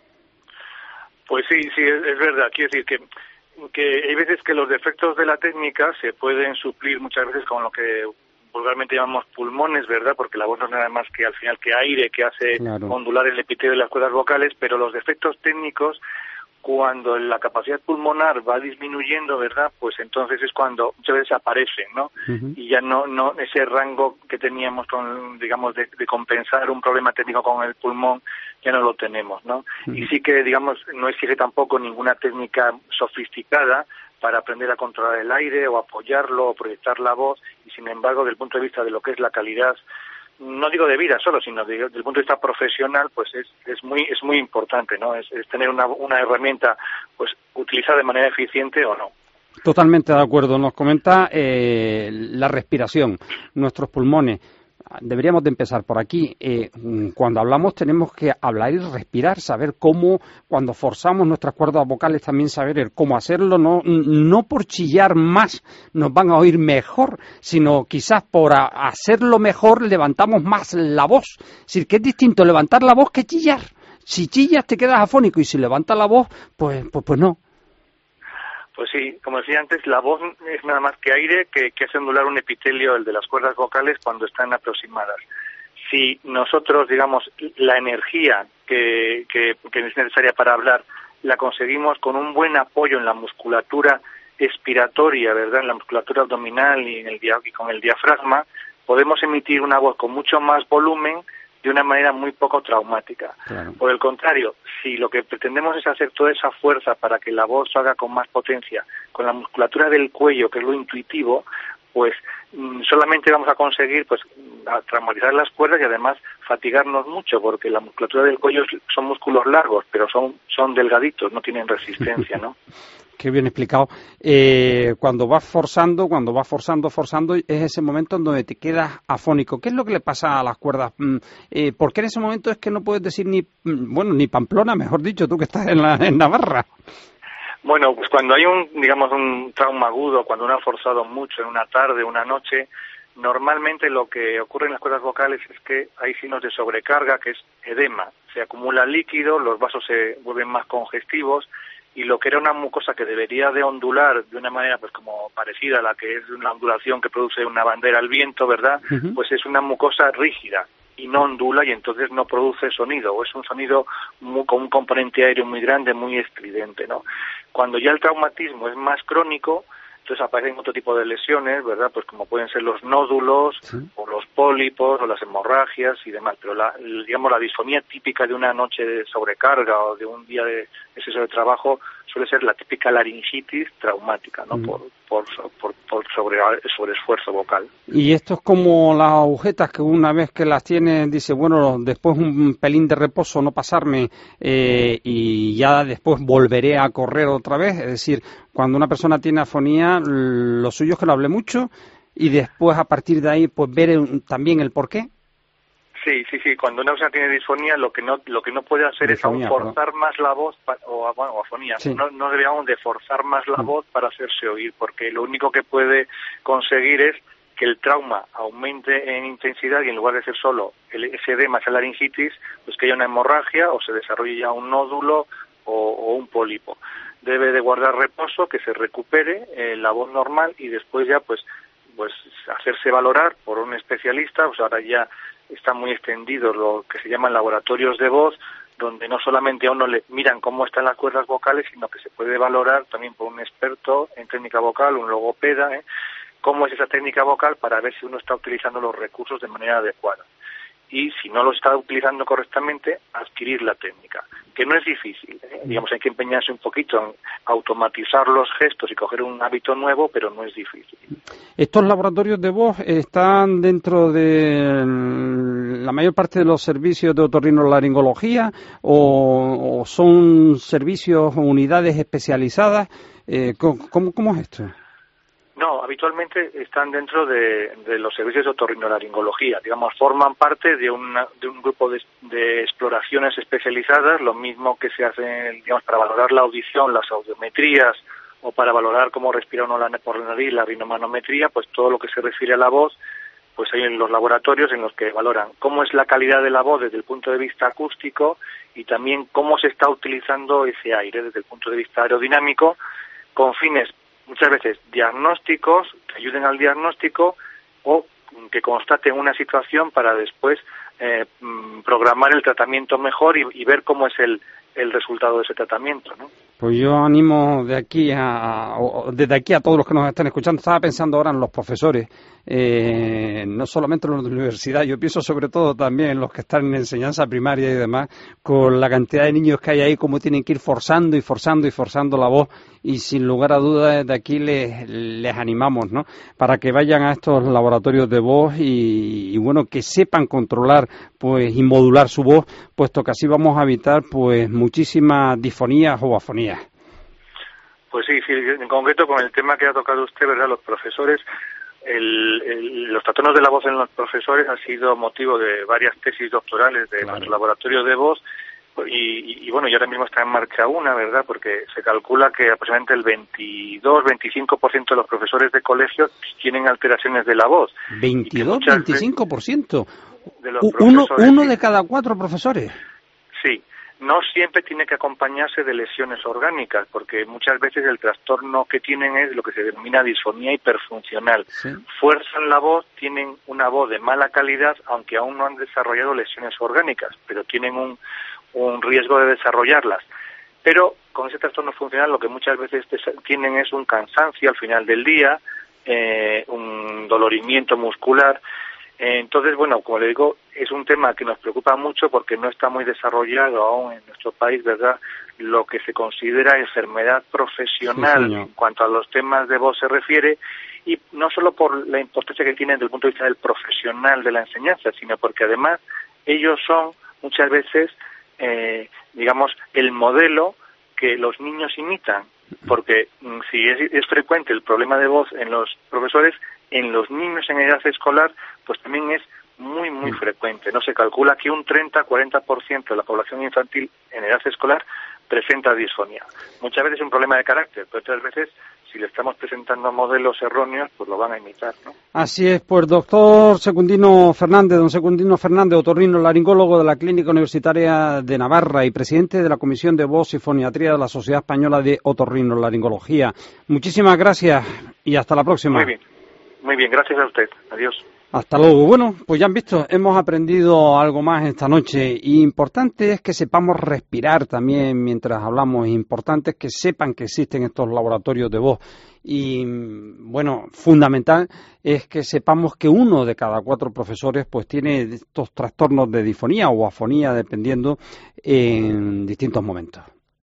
Pues sí, sí, es, es verdad, quiero decir que que hay veces que los defectos de la técnica se pueden suplir muchas veces con lo que vulgarmente llamamos pulmones, ¿verdad? Porque la voz no es nada más que al final que aire que hace claro. ondular el epitelio de las cuerdas vocales, pero los defectos técnicos, cuando la capacidad pulmonar va disminuyendo, ¿verdad? Pues entonces es cuando muchas veces aparecen, ¿no? Uh-huh. Y ya no no ese rango que teníamos con, digamos, de, de compensar un problema técnico con el pulmón, ya no lo tenemos, ¿no? Uh-huh. Y sí que, digamos, no exige tampoco ninguna técnica sofisticada para aprender a controlar el aire o apoyarlo o proyectar la voz, y sin embargo, desde el punto de vista de lo que es la calidad, no digo de vida solo, sino de, desde el punto de vista profesional, pues es, es muy es muy importante, ¿no? Es, es tener una, una herramienta pues utilizada de manera eficiente o no. Totalmente de acuerdo. Nos comenta eh, la respiración, nuestros pulmones. deberíamos de empezar por aquí. Eh, cuando hablamos tenemos que hablar y respirar, saber cómo, cuando forzamos nuestras cuerdas vocales, también saber el cómo hacerlo, no, no por chillar más nos van a oír mejor, sino quizás por a, hacerlo mejor levantamos más la voz. Es decir, que es distinto levantar la voz que chillar. Si chillas te quedas afónico y si levantas la voz, pues, pues, pues no. Pues sí, como decía antes, la voz es nada más que aire que, que hace ondular un epitelio, el de las cuerdas vocales, cuando están aproximadas. Si nosotros, digamos, la energía que, que, que es necesaria para hablar, la conseguimos con un buen apoyo en la musculatura expiratoria, ¿verdad?, en la musculatura abdominal y, en el dia- y con el diafragma, podemos emitir una voz con mucho más volumen de una manera muy poco traumática. Claro. Por el contrario, si lo que pretendemos es hacer toda esa fuerza para que la voz salga con más potencia, con la musculatura del cuello, que es lo intuitivo, pues mmm, solamente vamos a conseguir pues a traumatizar las cuerdas y además fatigarnos mucho, porque la musculatura del cuello son músculos largos, pero son, son delgaditos, no tienen resistencia, ¿no? Qué bien explicado. Eh, cuando vas forzando, cuando vas forzando, forzando, es ese momento en donde te quedas afónico. ¿Qué es lo que le pasa a las cuerdas? Eh, ¿Por qué en ese momento es que no puedes decir ni, bueno, ni Pamplona, mejor dicho, tú que estás en, la, en Navarra? Bueno, pues cuando hay un, digamos, un trauma agudo, cuando uno ha forzado mucho en una tarde, una noche, normalmente lo que ocurre en las cuerdas vocales es que hay signos de sobrecarga, que es edema. Se acumula líquido, los vasos se vuelven más congestivos, y lo que era una mucosa que debería de ondular de una manera pues como parecida a la que es una ondulación que produce una bandera al viento, ¿verdad? Uh-huh. Pues es una mucosa rígida y no ondula y entonces no produce sonido, o es un sonido muy, con un componente aéreo muy grande, muy estridente, ¿no? Cuando ya el traumatismo es más crónico, entonces aparecen otro tipo de lesiones, ¿verdad? Pues como pueden ser los nódulos, sí, o los pólipos, o las hemorragias y demás. Pero la, digamos, la disfonía típica de una noche de sobrecarga o de un día de exceso de trabajo suele ser la típica laringitis traumática, ¿no? Mm. Por, por, por, por sobre, sobreesfuerzo vocal. Y esto es como las agujetas que una vez que las tienes, dice, bueno, después un pelín de reposo, no pasarme, eh, y ya después volveré a correr otra vez. Es decir, cuando una persona tiene afonía, lo suyo es que lo hable mucho y después a partir de ahí pues ver el, también el porqué. Sí, sí, sí. Cuando una persona tiene disfonía, lo que no lo que no puede hacer disfonía, es aún forzar ¿no? más la voz, pa, o, bueno, o afonía. Sí. No, no debemos de forzar más la mm. voz para hacerse oír, porque lo único que puede conseguir es que el trauma aumente en intensidad y en lugar de ser solo el, ese edema, esa laringitis, pues que haya una hemorragia o se desarrolle ya un nódulo o, o un pólipo. Debe de guardar reposo, que se recupere eh, la voz normal y después ya pues pues hacerse valorar por un especialista. Pues ahora ya están muy extendidos lo que se llaman laboratorios de voz, donde no solamente a uno le miran cómo están las cuerdas vocales, sino que se puede valorar también por un experto en técnica vocal, un logopeda, ¿eh? cómo es esa técnica vocal para ver si uno está utilizando los recursos de manera adecuada. Y si no lo está utilizando correctamente, adquirir la técnica, que no es difícil, ¿eh? Digamos, hay que empeñarse un poquito en automatizar los gestos y coger un hábito nuevo, pero no es difícil. ¿Estos laboratorios de voz están dentro de la mayor parte de los servicios de otorrinolaringología o, o son servicios o unidades especializadas? Eh, ¿cómo, cómo es esto? No, habitualmente están dentro de, de los servicios de otorrinolaringología, digamos, forman parte de, una, de un grupo de, de exploraciones especializadas, lo mismo que se hace, digamos, para valorar la audición, las audiometrías, o para valorar cómo respira uno la, por la nariz, la rinomanometría, pues todo lo que se refiere a la voz, pues hay en los laboratorios en los que valoran cómo es la calidad de la voz desde el punto de vista acústico y también cómo se está utilizando ese aire desde el punto de vista aerodinámico, con fines muchas veces diagnósticos, que ayuden al diagnóstico o que constaten una situación para después eh, programar el tratamiento mejor y, y ver cómo es el, el resultado de ese tratamiento, ¿no? Pues yo animo de aquí a, desde aquí a todos los que nos están escuchando. Estaba pensando ahora en los profesores, eh, no solamente en los de la universidad, yo pienso sobre todo también en los que están en enseñanza primaria y demás, con la cantidad de niños que hay ahí, cómo tienen que ir forzando y forzando y forzando la voz, y sin lugar a dudas desde aquí les, les animamos, ¿no?, para que vayan a estos laboratorios de voz y, y bueno, que sepan controlar pues y modular su voz, puesto que así vamos a evitar pues muchísimas disfonías o afonías. Pues sí, sí, en concreto con el tema que ha tocado usted, ¿verdad? Los profesores, el, el, los trastornos de la voz en los profesores han sido motivo de varias tesis doctorales de claro. nuestro laboratorio de voz y, y, y bueno, y ahora mismo está en marcha una, ¿verdad? Porque se calcula que aproximadamente el veintidós a veinticinco por ciento de los profesores de colegio tienen alteraciones de la voz. veintidós a veinticinco por ciento. De los uno, uno de cada cuatro profesores. Sí. No siempre tiene que acompañarse de lesiones orgánicas, porque muchas veces el trastorno que tienen es lo que se denomina disfonía hiperfuncional. Sí. Fuerzan la voz, tienen una voz de mala calidad, aunque aún no han desarrollado lesiones orgánicas, pero tienen un, un riesgo de desarrollarlas. Pero con ese trastorno funcional lo que muchas veces tienen es un cansancio al final del día, eh, un dolorimiento muscular. Entonces, bueno, como le digo, es un tema que nos preocupa mucho porque no está muy desarrollado aún en nuestro país, ¿verdad?, lo que se considera enfermedad profesional sí, en cuanto a los temas de voz se refiere, y no solo por la importancia que tienen desde el punto de vista del profesional de la enseñanza, sino porque además ellos son muchas veces, eh, digamos, el modelo que los niños imitan, porque mm, si es, es frecuente el problema de voz en los profesores, en los niños en edad escolar, pues también es muy, muy frecuente. No se calcula que un treinta a cuarenta por ciento de la población infantil en edad escolar presenta disfonía. Muchas veces es un problema de carácter, pero otras veces, si le estamos presentando modelos erróneos, pues lo van a imitar, ¿no? Así es, pues doctor Secundino Fernández, don Secundino Fernández, otorrinolaringólogo de la Clínica Universitaria de Navarra y presidente de la Comisión de Voz y Foniatría de la Sociedad Española de Otorrinolaringología. Muchísimas gracias y hasta la próxima. Muy bien. Muy bien, gracias a usted. Adiós. Hasta luego. Bueno, pues ya han visto, hemos aprendido algo más esta noche. Y importante es que sepamos respirar también mientras hablamos. Importante es que sepan que existen estos laboratorios de voz. Y, bueno, fundamental es que sepamos que uno de cada cuatro profesores pues tiene estos trastornos de disfonía o afonía, dependiendo, en distintos momentos.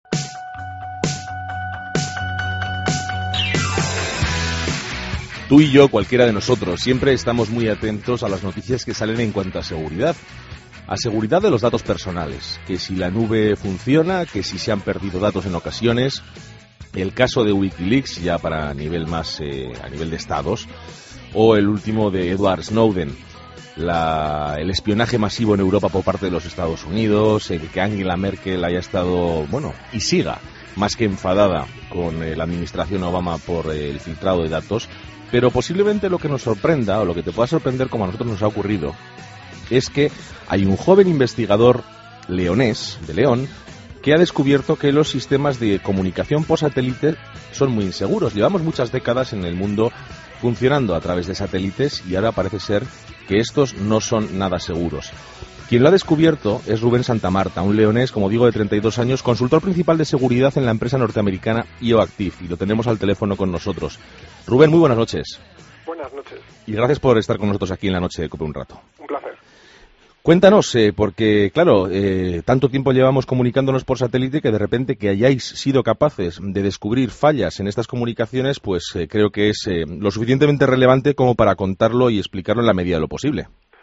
Tú y yo, cualquiera de nosotros, siempre estamos muy atentos a las noticias que salen en cuanto a seguridad. A seguridad de los datos personales, que si la nube funciona, que si se han perdido datos en ocasiones. El caso de Wikileaks, ya para nivel más, eh, a nivel de estados, o el último de Edward Snowden, la, el espionaje masivo en Europa por parte de los Estados Unidos, el que Angela Merkel haya estado, bueno, y siga más que enfadada con eh, la administración Obama por eh, el filtrado de datos. Pero posiblemente lo que nos sorprenda, o lo que te pueda sorprender como a nosotros nos ha ocurrido, es que hay un joven investigador leonés, de León, que ha descubierto que los sistemas de comunicación por satélite son muy inseguros. Llevamos muchas décadas en el mundo funcionando a través de satélites y ahora parece ser que estos no son nada seguros. Quien lo ha descubierto es Rubén Santamarta, un leonés, como digo, de treinta y dos años, consultor principal de seguridad en la empresa norteamericana IOActive, y lo tenemos al teléfono con nosotros. Rubén, muy buenas noches. Buenas noches. Y gracias por estar con nosotros aquí en la noche de COPE un rato. Un placer. Cuéntanos, eh, porque, claro, eh, tanto tiempo llevamos comunicándonos por satélite que de repente que hayáis sido capaces de descubrir fallas en estas comunicaciones, pues eh, creo que es eh, lo suficientemente relevante como para contarlo y explicarlo en la medida de lo posible.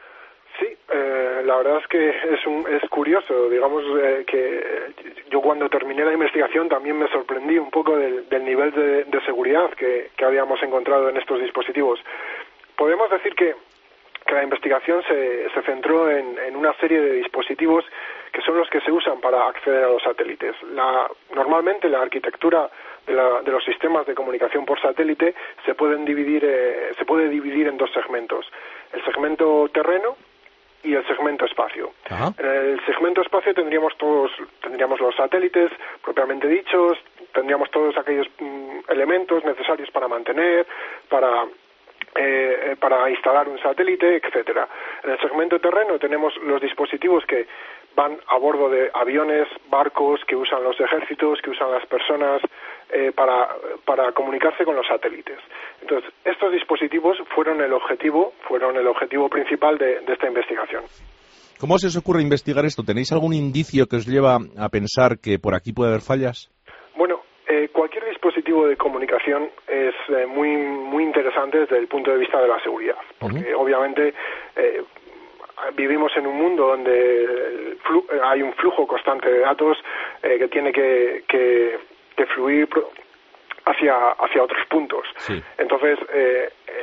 La verdad es que es, un, es curioso, digamos eh, que yo cuando terminé la investigación también me sorprendí un poco del, del nivel de, de seguridad que, que habíamos encontrado en estos dispositivos. Podemos decir que, que la investigación se, se centró en, en una serie de dispositivos que son los que se usan para acceder a los satélites. La, normalmente la arquitectura de, la, de los sistemas de comunicación por satélite se pueden dividir, eh, se puede dividir en dos segmentos. El segmento terreno y el segmento espacio. Ajá. En el segmento espacio tendríamos todos, tendríamos los satélites propiamente dichos, tendríamos todos aquellos mm, elementos necesarios para mantener, para eh, para instalar un satélite, etcétera. En el segmento terreno tenemos los dispositivos que van a bordo de aviones, barcos que usan los ejércitos, que usan las personas eh, para para comunicarse con los satélites. Entonces, estos dispositivos fueron el objetivo, fueron el objetivo principal de, de esta investigación. ¿Cómo se os ocurre investigar esto? ¿Tenéis algún indicio que os lleva a pensar que por aquí puede haber fallas? Bueno, eh, cualquier dispositivo de comunicación es eh, muy muy interesante desde el punto de vista de la seguridad, porque uh-huh. obviamente eh, vivimos en un mundo donde el flu- hay un flujo constante de datos eh, que tiene que, que, que fluir pro- hacia hacia otros puntos. Sí. Entonces, eh, el,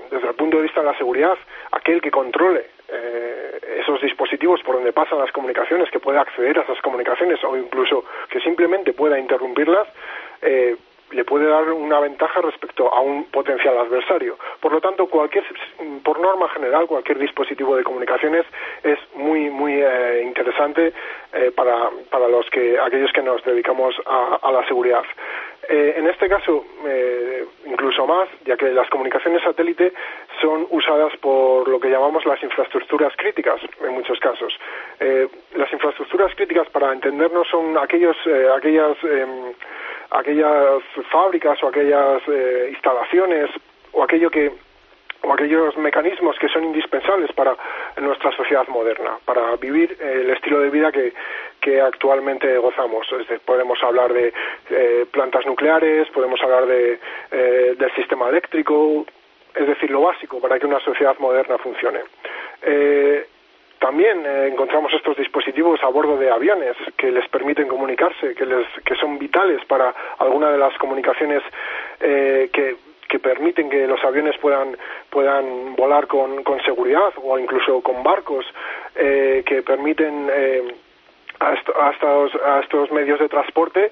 desde el punto de vista de la seguridad, aquel que controle eh, esos dispositivos por donde pasan las comunicaciones, que pueda acceder a esas comunicaciones o incluso que simplemente pueda interrumpirlas, eh, le puede dar una ventaja respecto a un potencial adversario. Por lo tanto, cualquier, por norma general, cualquier dispositivo de comunicaciones es muy, muy eh, interesante eh, para, para los que, aquellos que nos dedicamos a, a la seguridad. Eh, en este caso, eh, incluso más, ya que las comunicaciones satélite son usadas por lo que llamamos las infraestructuras críticas, en muchos casos. Eh, las infraestructuras críticas, para entendernos, son aquellos, eh, aquellas... Eh, aquellas fábricas o aquellas eh, instalaciones o aquello que o aquellos mecanismos que son indispensables para nuestra sociedad moderna, para vivir eh, el estilo de vida que, que actualmente gozamos. Es decir, podemos hablar de eh, plantas nucleares, podemos hablar de, eh, del sistema eléctrico, es decir, lo básico para que una sociedad moderna funcione. Eh, También eh, encontramos estos dispositivos a bordo de aviones que les permiten comunicarse, que, les, que son vitales para alguna de las comunicaciones eh, que, que permiten que los aviones puedan, puedan volar con, con seguridad, o incluso con barcos eh, que permiten eh, a, esto, a, estos, a estos medios de transporte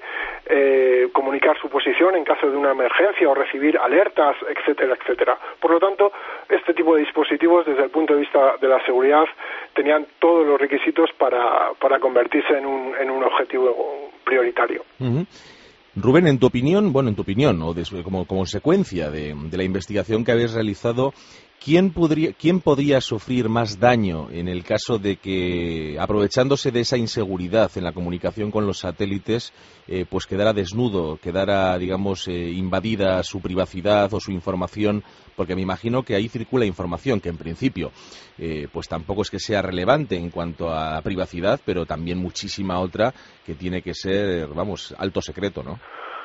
eh, comunicar su posición en caso de una emergencia o recibir alertas, etcétera, etcétera. Por lo tanto, este tipo de dispositivos, desde el punto de vista de la seguridad, tenían todos los requisitos para, para convertirse en un, en un objetivo prioritario. Uh-huh. Rubén, en tu opinión, bueno, en tu opinión, o de, como, como consecuencia de, de la investigación que habéis realizado, ¿quién podría, quién podría sufrir más daño en el caso de que, aprovechándose de esa inseguridad en la comunicación con los satélites, eh, pues quedara desnudo, quedara, digamos, eh, invadida su privacidad o su información? Porque me imagino que ahí circula información que, en principio, eh, pues tampoco es que sea relevante en cuanto a privacidad, pero también muchísima otra que tiene que ser, vamos, alto secreto, ¿no?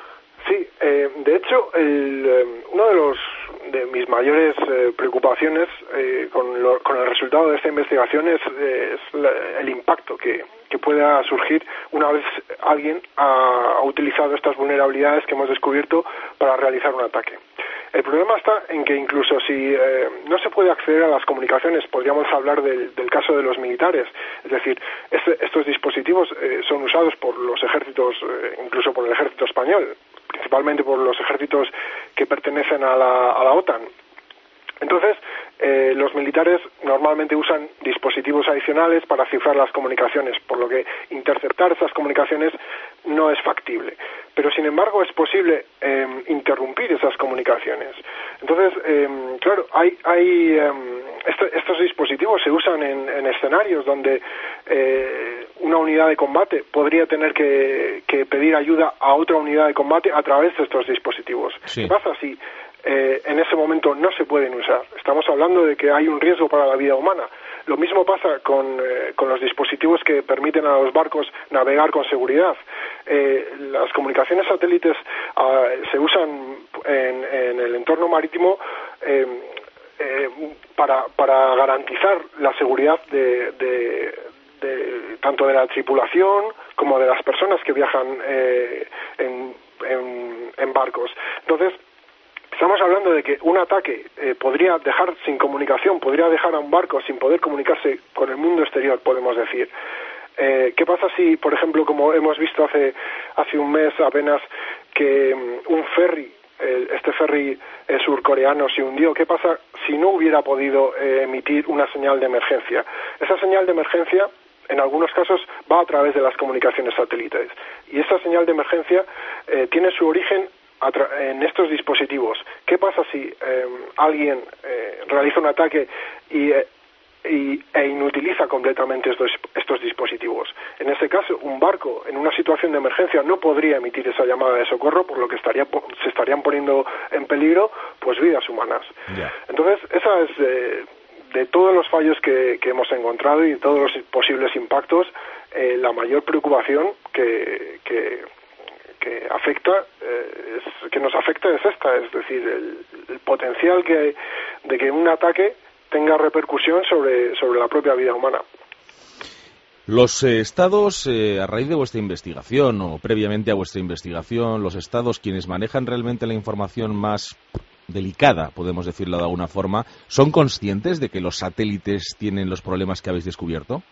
Sí, eh, de hecho, el, eh, uno de los de mis mayores eh, preocupaciones eh, con, lo, con el resultado de esta investigación es, eh, es la, el impacto que, que pueda surgir una vez alguien ha, ha utilizado estas vulnerabilidades que hemos descubierto para realizar un ataque. El problema está en que incluso si eh, no se puede acceder a las comunicaciones, podríamos hablar del, del caso de los militares, es decir, este, estos dispositivos eh, son usados por los ejércitos, eh, incluso por el ejército español, principalmente por los ejércitos que pertenecen a la, a la OTAN. Entonces, eh, los militares normalmente usan dispositivos adicionales para cifrar las comunicaciones, por lo que interceptar esas comunicaciones no es factible. Pero, sin embargo, es posible eh, interrumpir esas comunicaciones. Entonces, eh, claro, hay, hay eh, este, estos dispositivos se usan en, en escenarios donde eh, una unidad de combate podría tener que, que pedir ayuda a otra unidad de combate a través de estos dispositivos. Sí. ¿Qué pasa si Eh, en ese momento no se pueden usar? Estamos hablando de que hay un riesgo para la vida humana. Lo mismo pasa con, eh, con los dispositivos que permiten a los barcos navegar con seguridad. Eh, las comunicaciones satélites uh, se usan en, en el entorno marítimo eh, eh, para, para garantizar la seguridad de, de, de tanto de la tripulación como de las personas que viajan eh, en, en, en barcos. Entonces, estamos hablando de que un ataque eh, podría dejar sin comunicación, podría dejar a un barco sin poder comunicarse con el mundo exterior, podemos decir. Eh, ¿Qué pasa si, por ejemplo, como hemos visto hace hace un mes apenas, que um, un ferry, eh, este ferry eh, surcoreano se hundió? ¿Qué pasa si no hubiera podido eh, emitir una señal de emergencia? Esa señal de emergencia, en algunos casos, va a través de las comunicaciones satélites. Y esa señal de emergencia eh, tiene su origen en estos dispositivos. ¿Qué pasa si eh, alguien eh, realiza un ataque y, eh, y, e inutiliza completamente estos, estos dispositivos? En ese caso, un barco en una situación de emergencia no podría emitir esa llamada de socorro, por lo que estaría, se estarían poniendo en peligro pues vidas humanas. Yeah. Entonces, esa es eh, de todos los fallos que, que hemos encontrado y de todos los posibles impactos, eh, la mayor preocupación que, que que afecta, eh, es, que nos afecta es esta, es decir, el, el potencial que de que un ataque tenga repercusión sobre, sobre la propia vida humana. Los eh, estados, eh, a raíz de vuestra investigación o previamente a vuestra investigación, los estados quienes manejan realmente la información más, delicada, podemos decirlo de alguna forma. ¿Son conscientes de que los satélites tienen los problemas que habéis descubierto?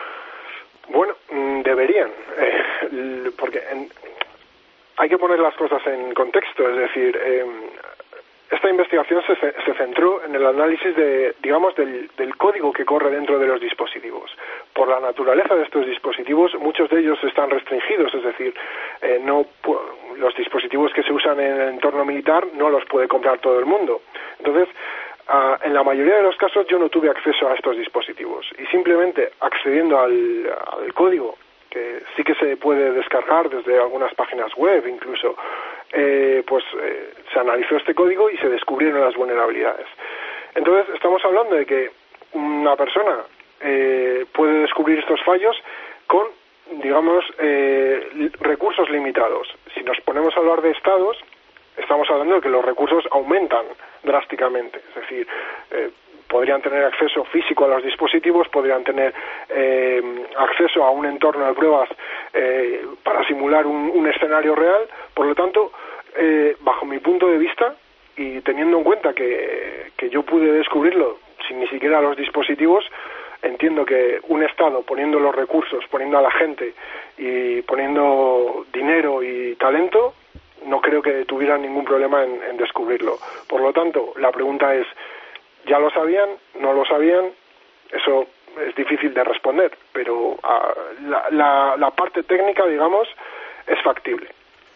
Bueno, deberían, eh, porque en, hay que poner las cosas en contexto, es decir, eh, esta investigación se, se centró en el análisis de, digamos, del, del código que corre dentro de los dispositivos. Por la naturaleza de estos dispositivos, muchos de ellos están restringidos, es decir, eh, no los dispositivos que se usan en el entorno militar no los puede comprar todo el mundo. Entonces, uh, en la mayoría de los casos yo no tuve acceso a estos dispositivos y simplemente accediendo al, al código, que sí que se puede descargar desde algunas páginas web incluso, eh, pues eh, se analizó este código y se descubrieron las vulnerabilidades. Entonces estamos hablando de que una persona eh, puede descubrir estos fallos con, digamos, eh, recursos limitados. Si nos ponemos a hablar de estados, estamos hablando de que los recursos aumentan drásticamente, es decir, eh, podrían tener acceso físico a los dispositivos, podrían tener eh, acceso a un entorno de pruebas eh, para simular un, un escenario real. Por lo tanto, eh, bajo mi punto de vista, y teniendo en cuenta que, que yo pude descubrirlo sin ni siquiera los dispositivos, entiendo que un Estado poniendo los recursos, poniendo a la gente y poniendo dinero y talento, no creo que tuvieran ningún problema en, en descubrirlo. Por lo tanto, la pregunta es, ¿ya lo sabían? ¿No lo sabían? Eso es difícil de responder, pero uh, la, la, la parte técnica, digamos, es factible.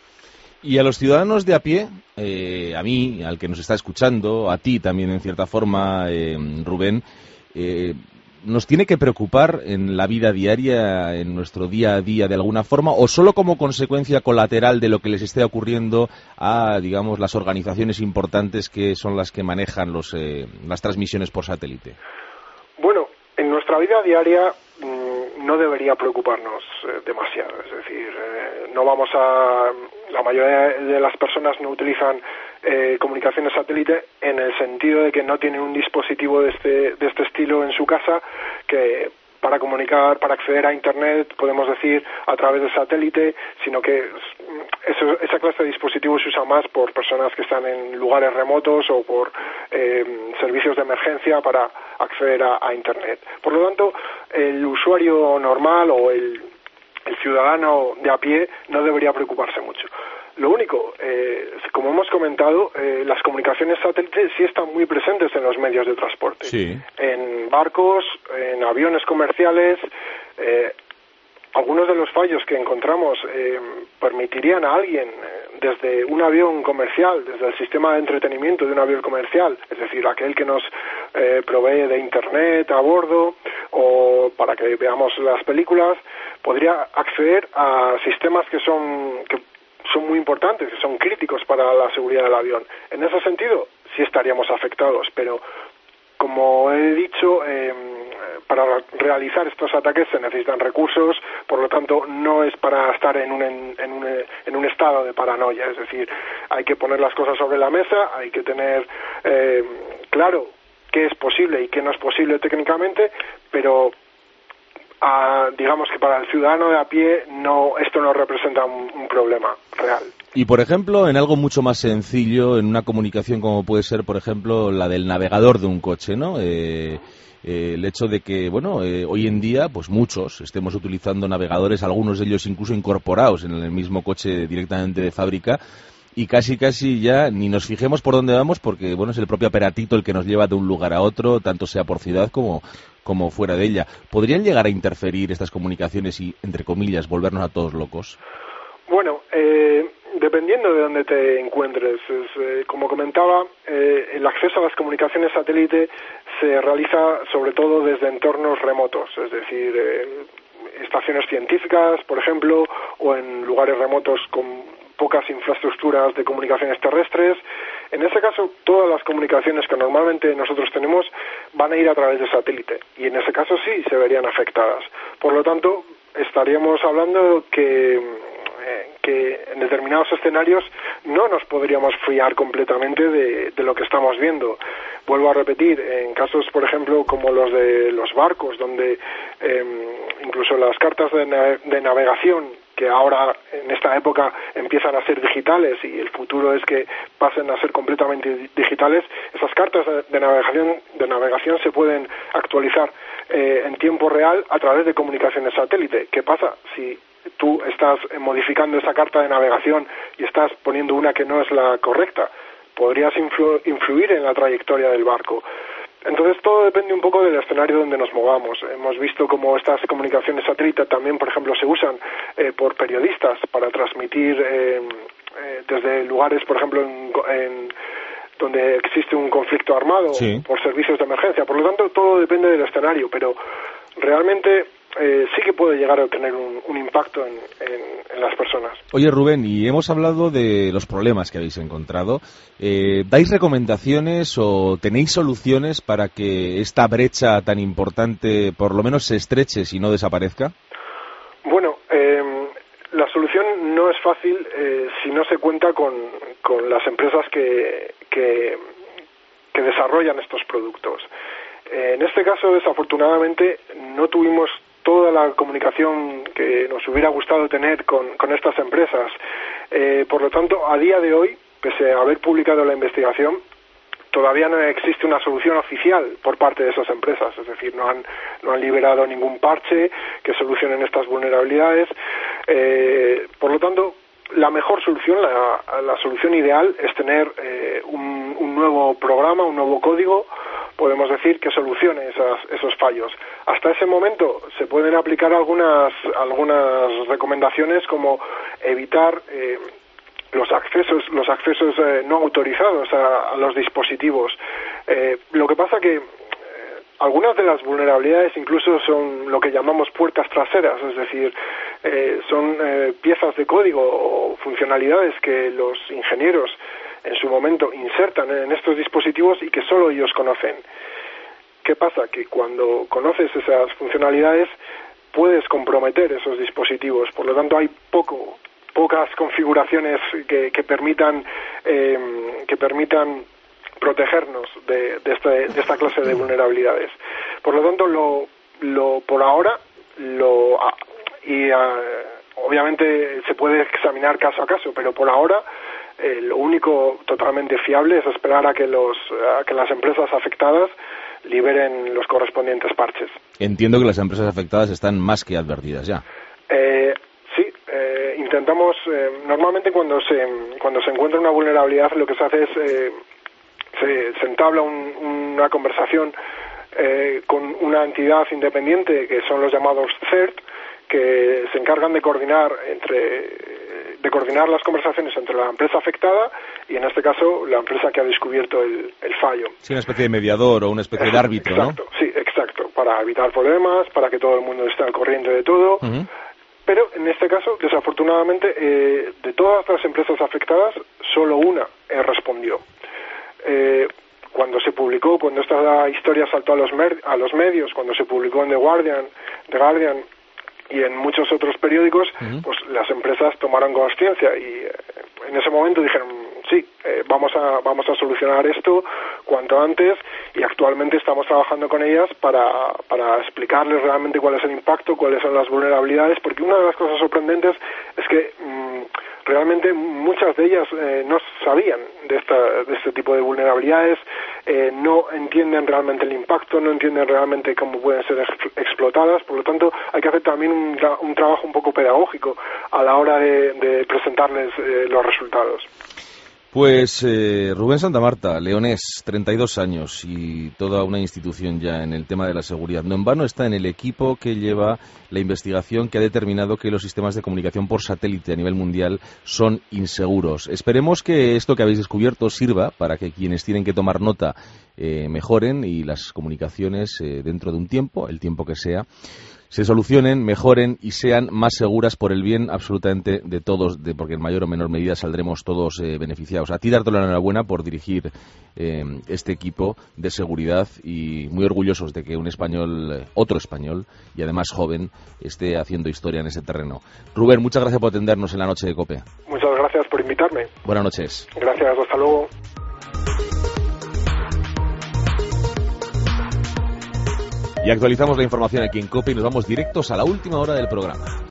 Y a los ciudadanos de a pie, eh, a mí, al que nos está escuchando, a ti también en cierta forma, eh, Rubén, eh, ¿nos tiene que preocupar en la vida diaria, en nuestro día a día de alguna forma, o solo como consecuencia colateral de lo que les esté ocurriendo a, digamos, las organizaciones importantes que son las que manejan los, eh, las transmisiones por satélite? Bueno, en nuestra vida diaria mmm, no debería preocuparnos eh, demasiado, es decir, eh, no vamos a... La mayoría de las personas no utilizan eh, comunicaciones satélite en el sentido de que no tienen un dispositivo de este, de este estilo en su casa que para comunicar, para acceder a Internet, podemos decir, a través de satélite, sino que eso, esa clase de dispositivos se usa más por personas que están en lugares remotos o por eh, servicios de emergencia para acceder a, a Internet. Por lo tanto, el usuario normal o el el ciudadano de a pie no debería preocuparse mucho. Lo único, eh, como hemos comentado, eh, las comunicaciones satélites sí están muy presentes en los medios de transporte. Sí. En barcos, en aviones comerciales. Eh, algunos de los fallos que encontramos eh, permitirían a alguien, eh, desde un avión comercial, desde el sistema de entretenimiento de un avión comercial, es decir, aquel que nos eh, provee de Internet a bordo o para que veamos las películas, podría acceder a sistemas que son que son muy importantes, que son críticos para la seguridad del avión. En ese sentido, sí estaríamos afectados, pero como he dicho, eh, para realizar estos ataques se necesitan recursos, por lo tanto no es para estar en un, en, en, un, en un estado de paranoia, es decir, hay que poner las cosas sobre la mesa, hay que tener eh, claro qué es posible y qué no es posible técnicamente, pero a, digamos que para el ciudadano de a pie no, esto no representa un, un problema real. Y, por ejemplo, en algo mucho más sencillo, en una comunicación como puede ser, por ejemplo, la del navegador de un coche, ¿no? Eh, eh, el hecho de que, bueno, eh, hoy en día, pues muchos estemos utilizando navegadores, algunos de ellos incluso incorporados en el mismo coche directamente de fábrica, y casi casi ya ni nos fijemos por dónde vamos porque, bueno, es el propio aparatito el que nos lleva de un lugar a otro, tanto sea por ciudad como, como fuera de ella. ¿Podrían llegar a interferir estas comunicaciones y, entre comillas, volvernos a todos locos? Bueno, eh, dependiendo de dónde te encuentres, es, eh, como comentaba, eh, el acceso a las comunicaciones satélite se realiza sobre todo desde entornos remotos, es decir, eh, estaciones científicas, por ejemplo, o en lugares remotos con pocas infraestructuras de comunicaciones terrestres. En ese caso, todas las comunicaciones que normalmente nosotros tenemos van a ir a través de satélite, y en ese caso sí se verían afectadas. Por lo tanto, estaríamos hablando que que en determinados escenarios no nos podríamos fiar completamente de, de lo que estamos viendo. Vuelvo a repetir, en casos, por ejemplo, como los de los barcos, donde eh, incluso las cartas de, na- de navegación que ahora en esta época empiezan a ser digitales y el futuro es que pasen a ser completamente digitales, esas cartas de navegación, de navegación se pueden actualizar eh, en tiempo real a través de comunicaciones satélite. ¿Qué pasa si tú estás modificando esa carta de navegación y estás poniendo una que no es la correcta? Podrías influ- influir en la trayectoria del barco. Entonces todo depende un poco del escenario donde nos movamos. Hemos visto cómo estas comunicaciones satélite también, por ejemplo, se usan eh, por periodistas para transmitir eh, eh, desde lugares, por ejemplo, en, en donde existe un conflicto armado, sí, por servicios de emergencia. Por lo tanto, todo depende del escenario, pero realmente eh, sí que puede llegar a tener un, un impacto en, en, en las personas. Oye, Rubén, y hemos hablado de los problemas que habéis encontrado. Eh, ¿Dais recomendaciones o tenéis soluciones para que esta brecha tan importante por lo menos se estreche si no desaparezca? Bueno, eh, la solución no es fácil eh, si no se cuenta con, con las empresas que, que, que desarrollan estos productos. Eh, en este caso, desafortunadamente, no tuvimos toda la comunicación que nos hubiera gustado tener con, con estas empresas. Eh, por lo tanto, a día de hoy, pese a haber publicado la investigación, todavía no existe una solución oficial por parte de esas empresas, es decir, no han, no han liberado ningún parche que solucionen estas vulnerabilidades. Eh, por lo tanto, la mejor solución, la, la solución ideal es tener eh, un, un nuevo programa, un nuevo código, podemos decir, que solucione esas, esos fallos. Hasta ese momento se pueden aplicar algunas, algunas recomendaciones como evitar eh, los accesos, los accesos eh, no autorizados a, a los dispositivos. Eh, lo que pasa que eh, algunas de las vulnerabilidades incluso son lo que llamamos puertas traseras, es decir, eh, son eh, piezas de código o funcionalidades que los ingenieros en su momento insertan en estos dispositivos y que solo ellos conocen. ¿Qué pasa? Que cuando conoces esas funcionalidades puedes comprometer esos dispositivos, por lo tanto hay poco, pocas configuraciones que, que permitan eh, que permitan protegernos de, de, este, de esta clase de vulnerabilidades. Por lo tanto, lo, lo por ahora lo y uh, obviamente se puede examinar caso a caso, pero por ahora Eh, lo único totalmente fiable es esperar a que los a que las empresas afectadas liberen los correspondientes parches. Entiendo que las empresas afectadas están más que advertidas ya. Eh, sí, eh, intentamos eh, normalmente cuando se cuando se encuentra una vulnerabilidad lo que se hace es eh, se, se entabla un, una conversación eh, con una entidad independiente que son los llamados CERT, que se encargan de coordinar entre de coordinar las conversaciones entre la empresa afectada y, en este caso, la empresa que ha descubierto el, el fallo. Sí, una especie de mediador o una especie de árbitro, exacto, ¿no? Sí, exacto, para evitar problemas, para que todo el mundo esté al corriente de todo. Uh-huh. Pero, en este caso, desafortunadamente, eh, de todas las empresas afectadas, solo una eh, respondió. Eh, cuando se publicó, cuando esta historia saltó a los, mer- a los medios, cuando se publicó en The Guardian, The Guardian y en muchos otros periódicos, uh-huh, pues las empresas tomaron consciencia y eh, en ese momento dijeron, sí, eh, vamos a vamos a solucionar esto cuanto antes, y actualmente estamos trabajando con ellas para, para explicarles realmente cuál es el impacto, cuáles son las vulnerabilidades, porque una de las cosas sorprendentes es que mmm, realmente muchas de ellas eh, no sabían de, esta, de este tipo de vulnerabilidades, eh, no entienden realmente el impacto, no entienden realmente cómo pueden ser ex- explotadas, por lo tanto hay que hacer también un, tra- un trabajo un poco pedagógico a la hora de, de presentarles eh, los resultados. Pues eh, Rubén Santamarta, leonés, treinta y dos años y toda una institución ya en el tema de la seguridad. No en vano está en el equipo que lleva la investigación que ha determinado que los sistemas de comunicación por satélite a nivel mundial son inseguros. Esperemos que esto que habéis descubierto sirva para que quienes tienen que tomar nota eh, mejoren y las comunicaciones eh, dentro de un tiempo, el tiempo que sea, se solucionen, mejoren y sean más seguras por el bien absolutamente de todos, de, porque en mayor o menor medida saldremos todos eh, beneficiados. A ti darte la enhorabuena por dirigir eh, este equipo de seguridad y muy orgullosos de que un español, otro español, y además joven, esté haciendo historia en ese terreno. Rubén, muchas gracias por atendernos en la noche de COPE. Muchas gracias por invitarme. Buenas noches. Gracias, hasta luego. Y actualizamos la información aquí en COPE y nos vamos directos a la última hora del programa.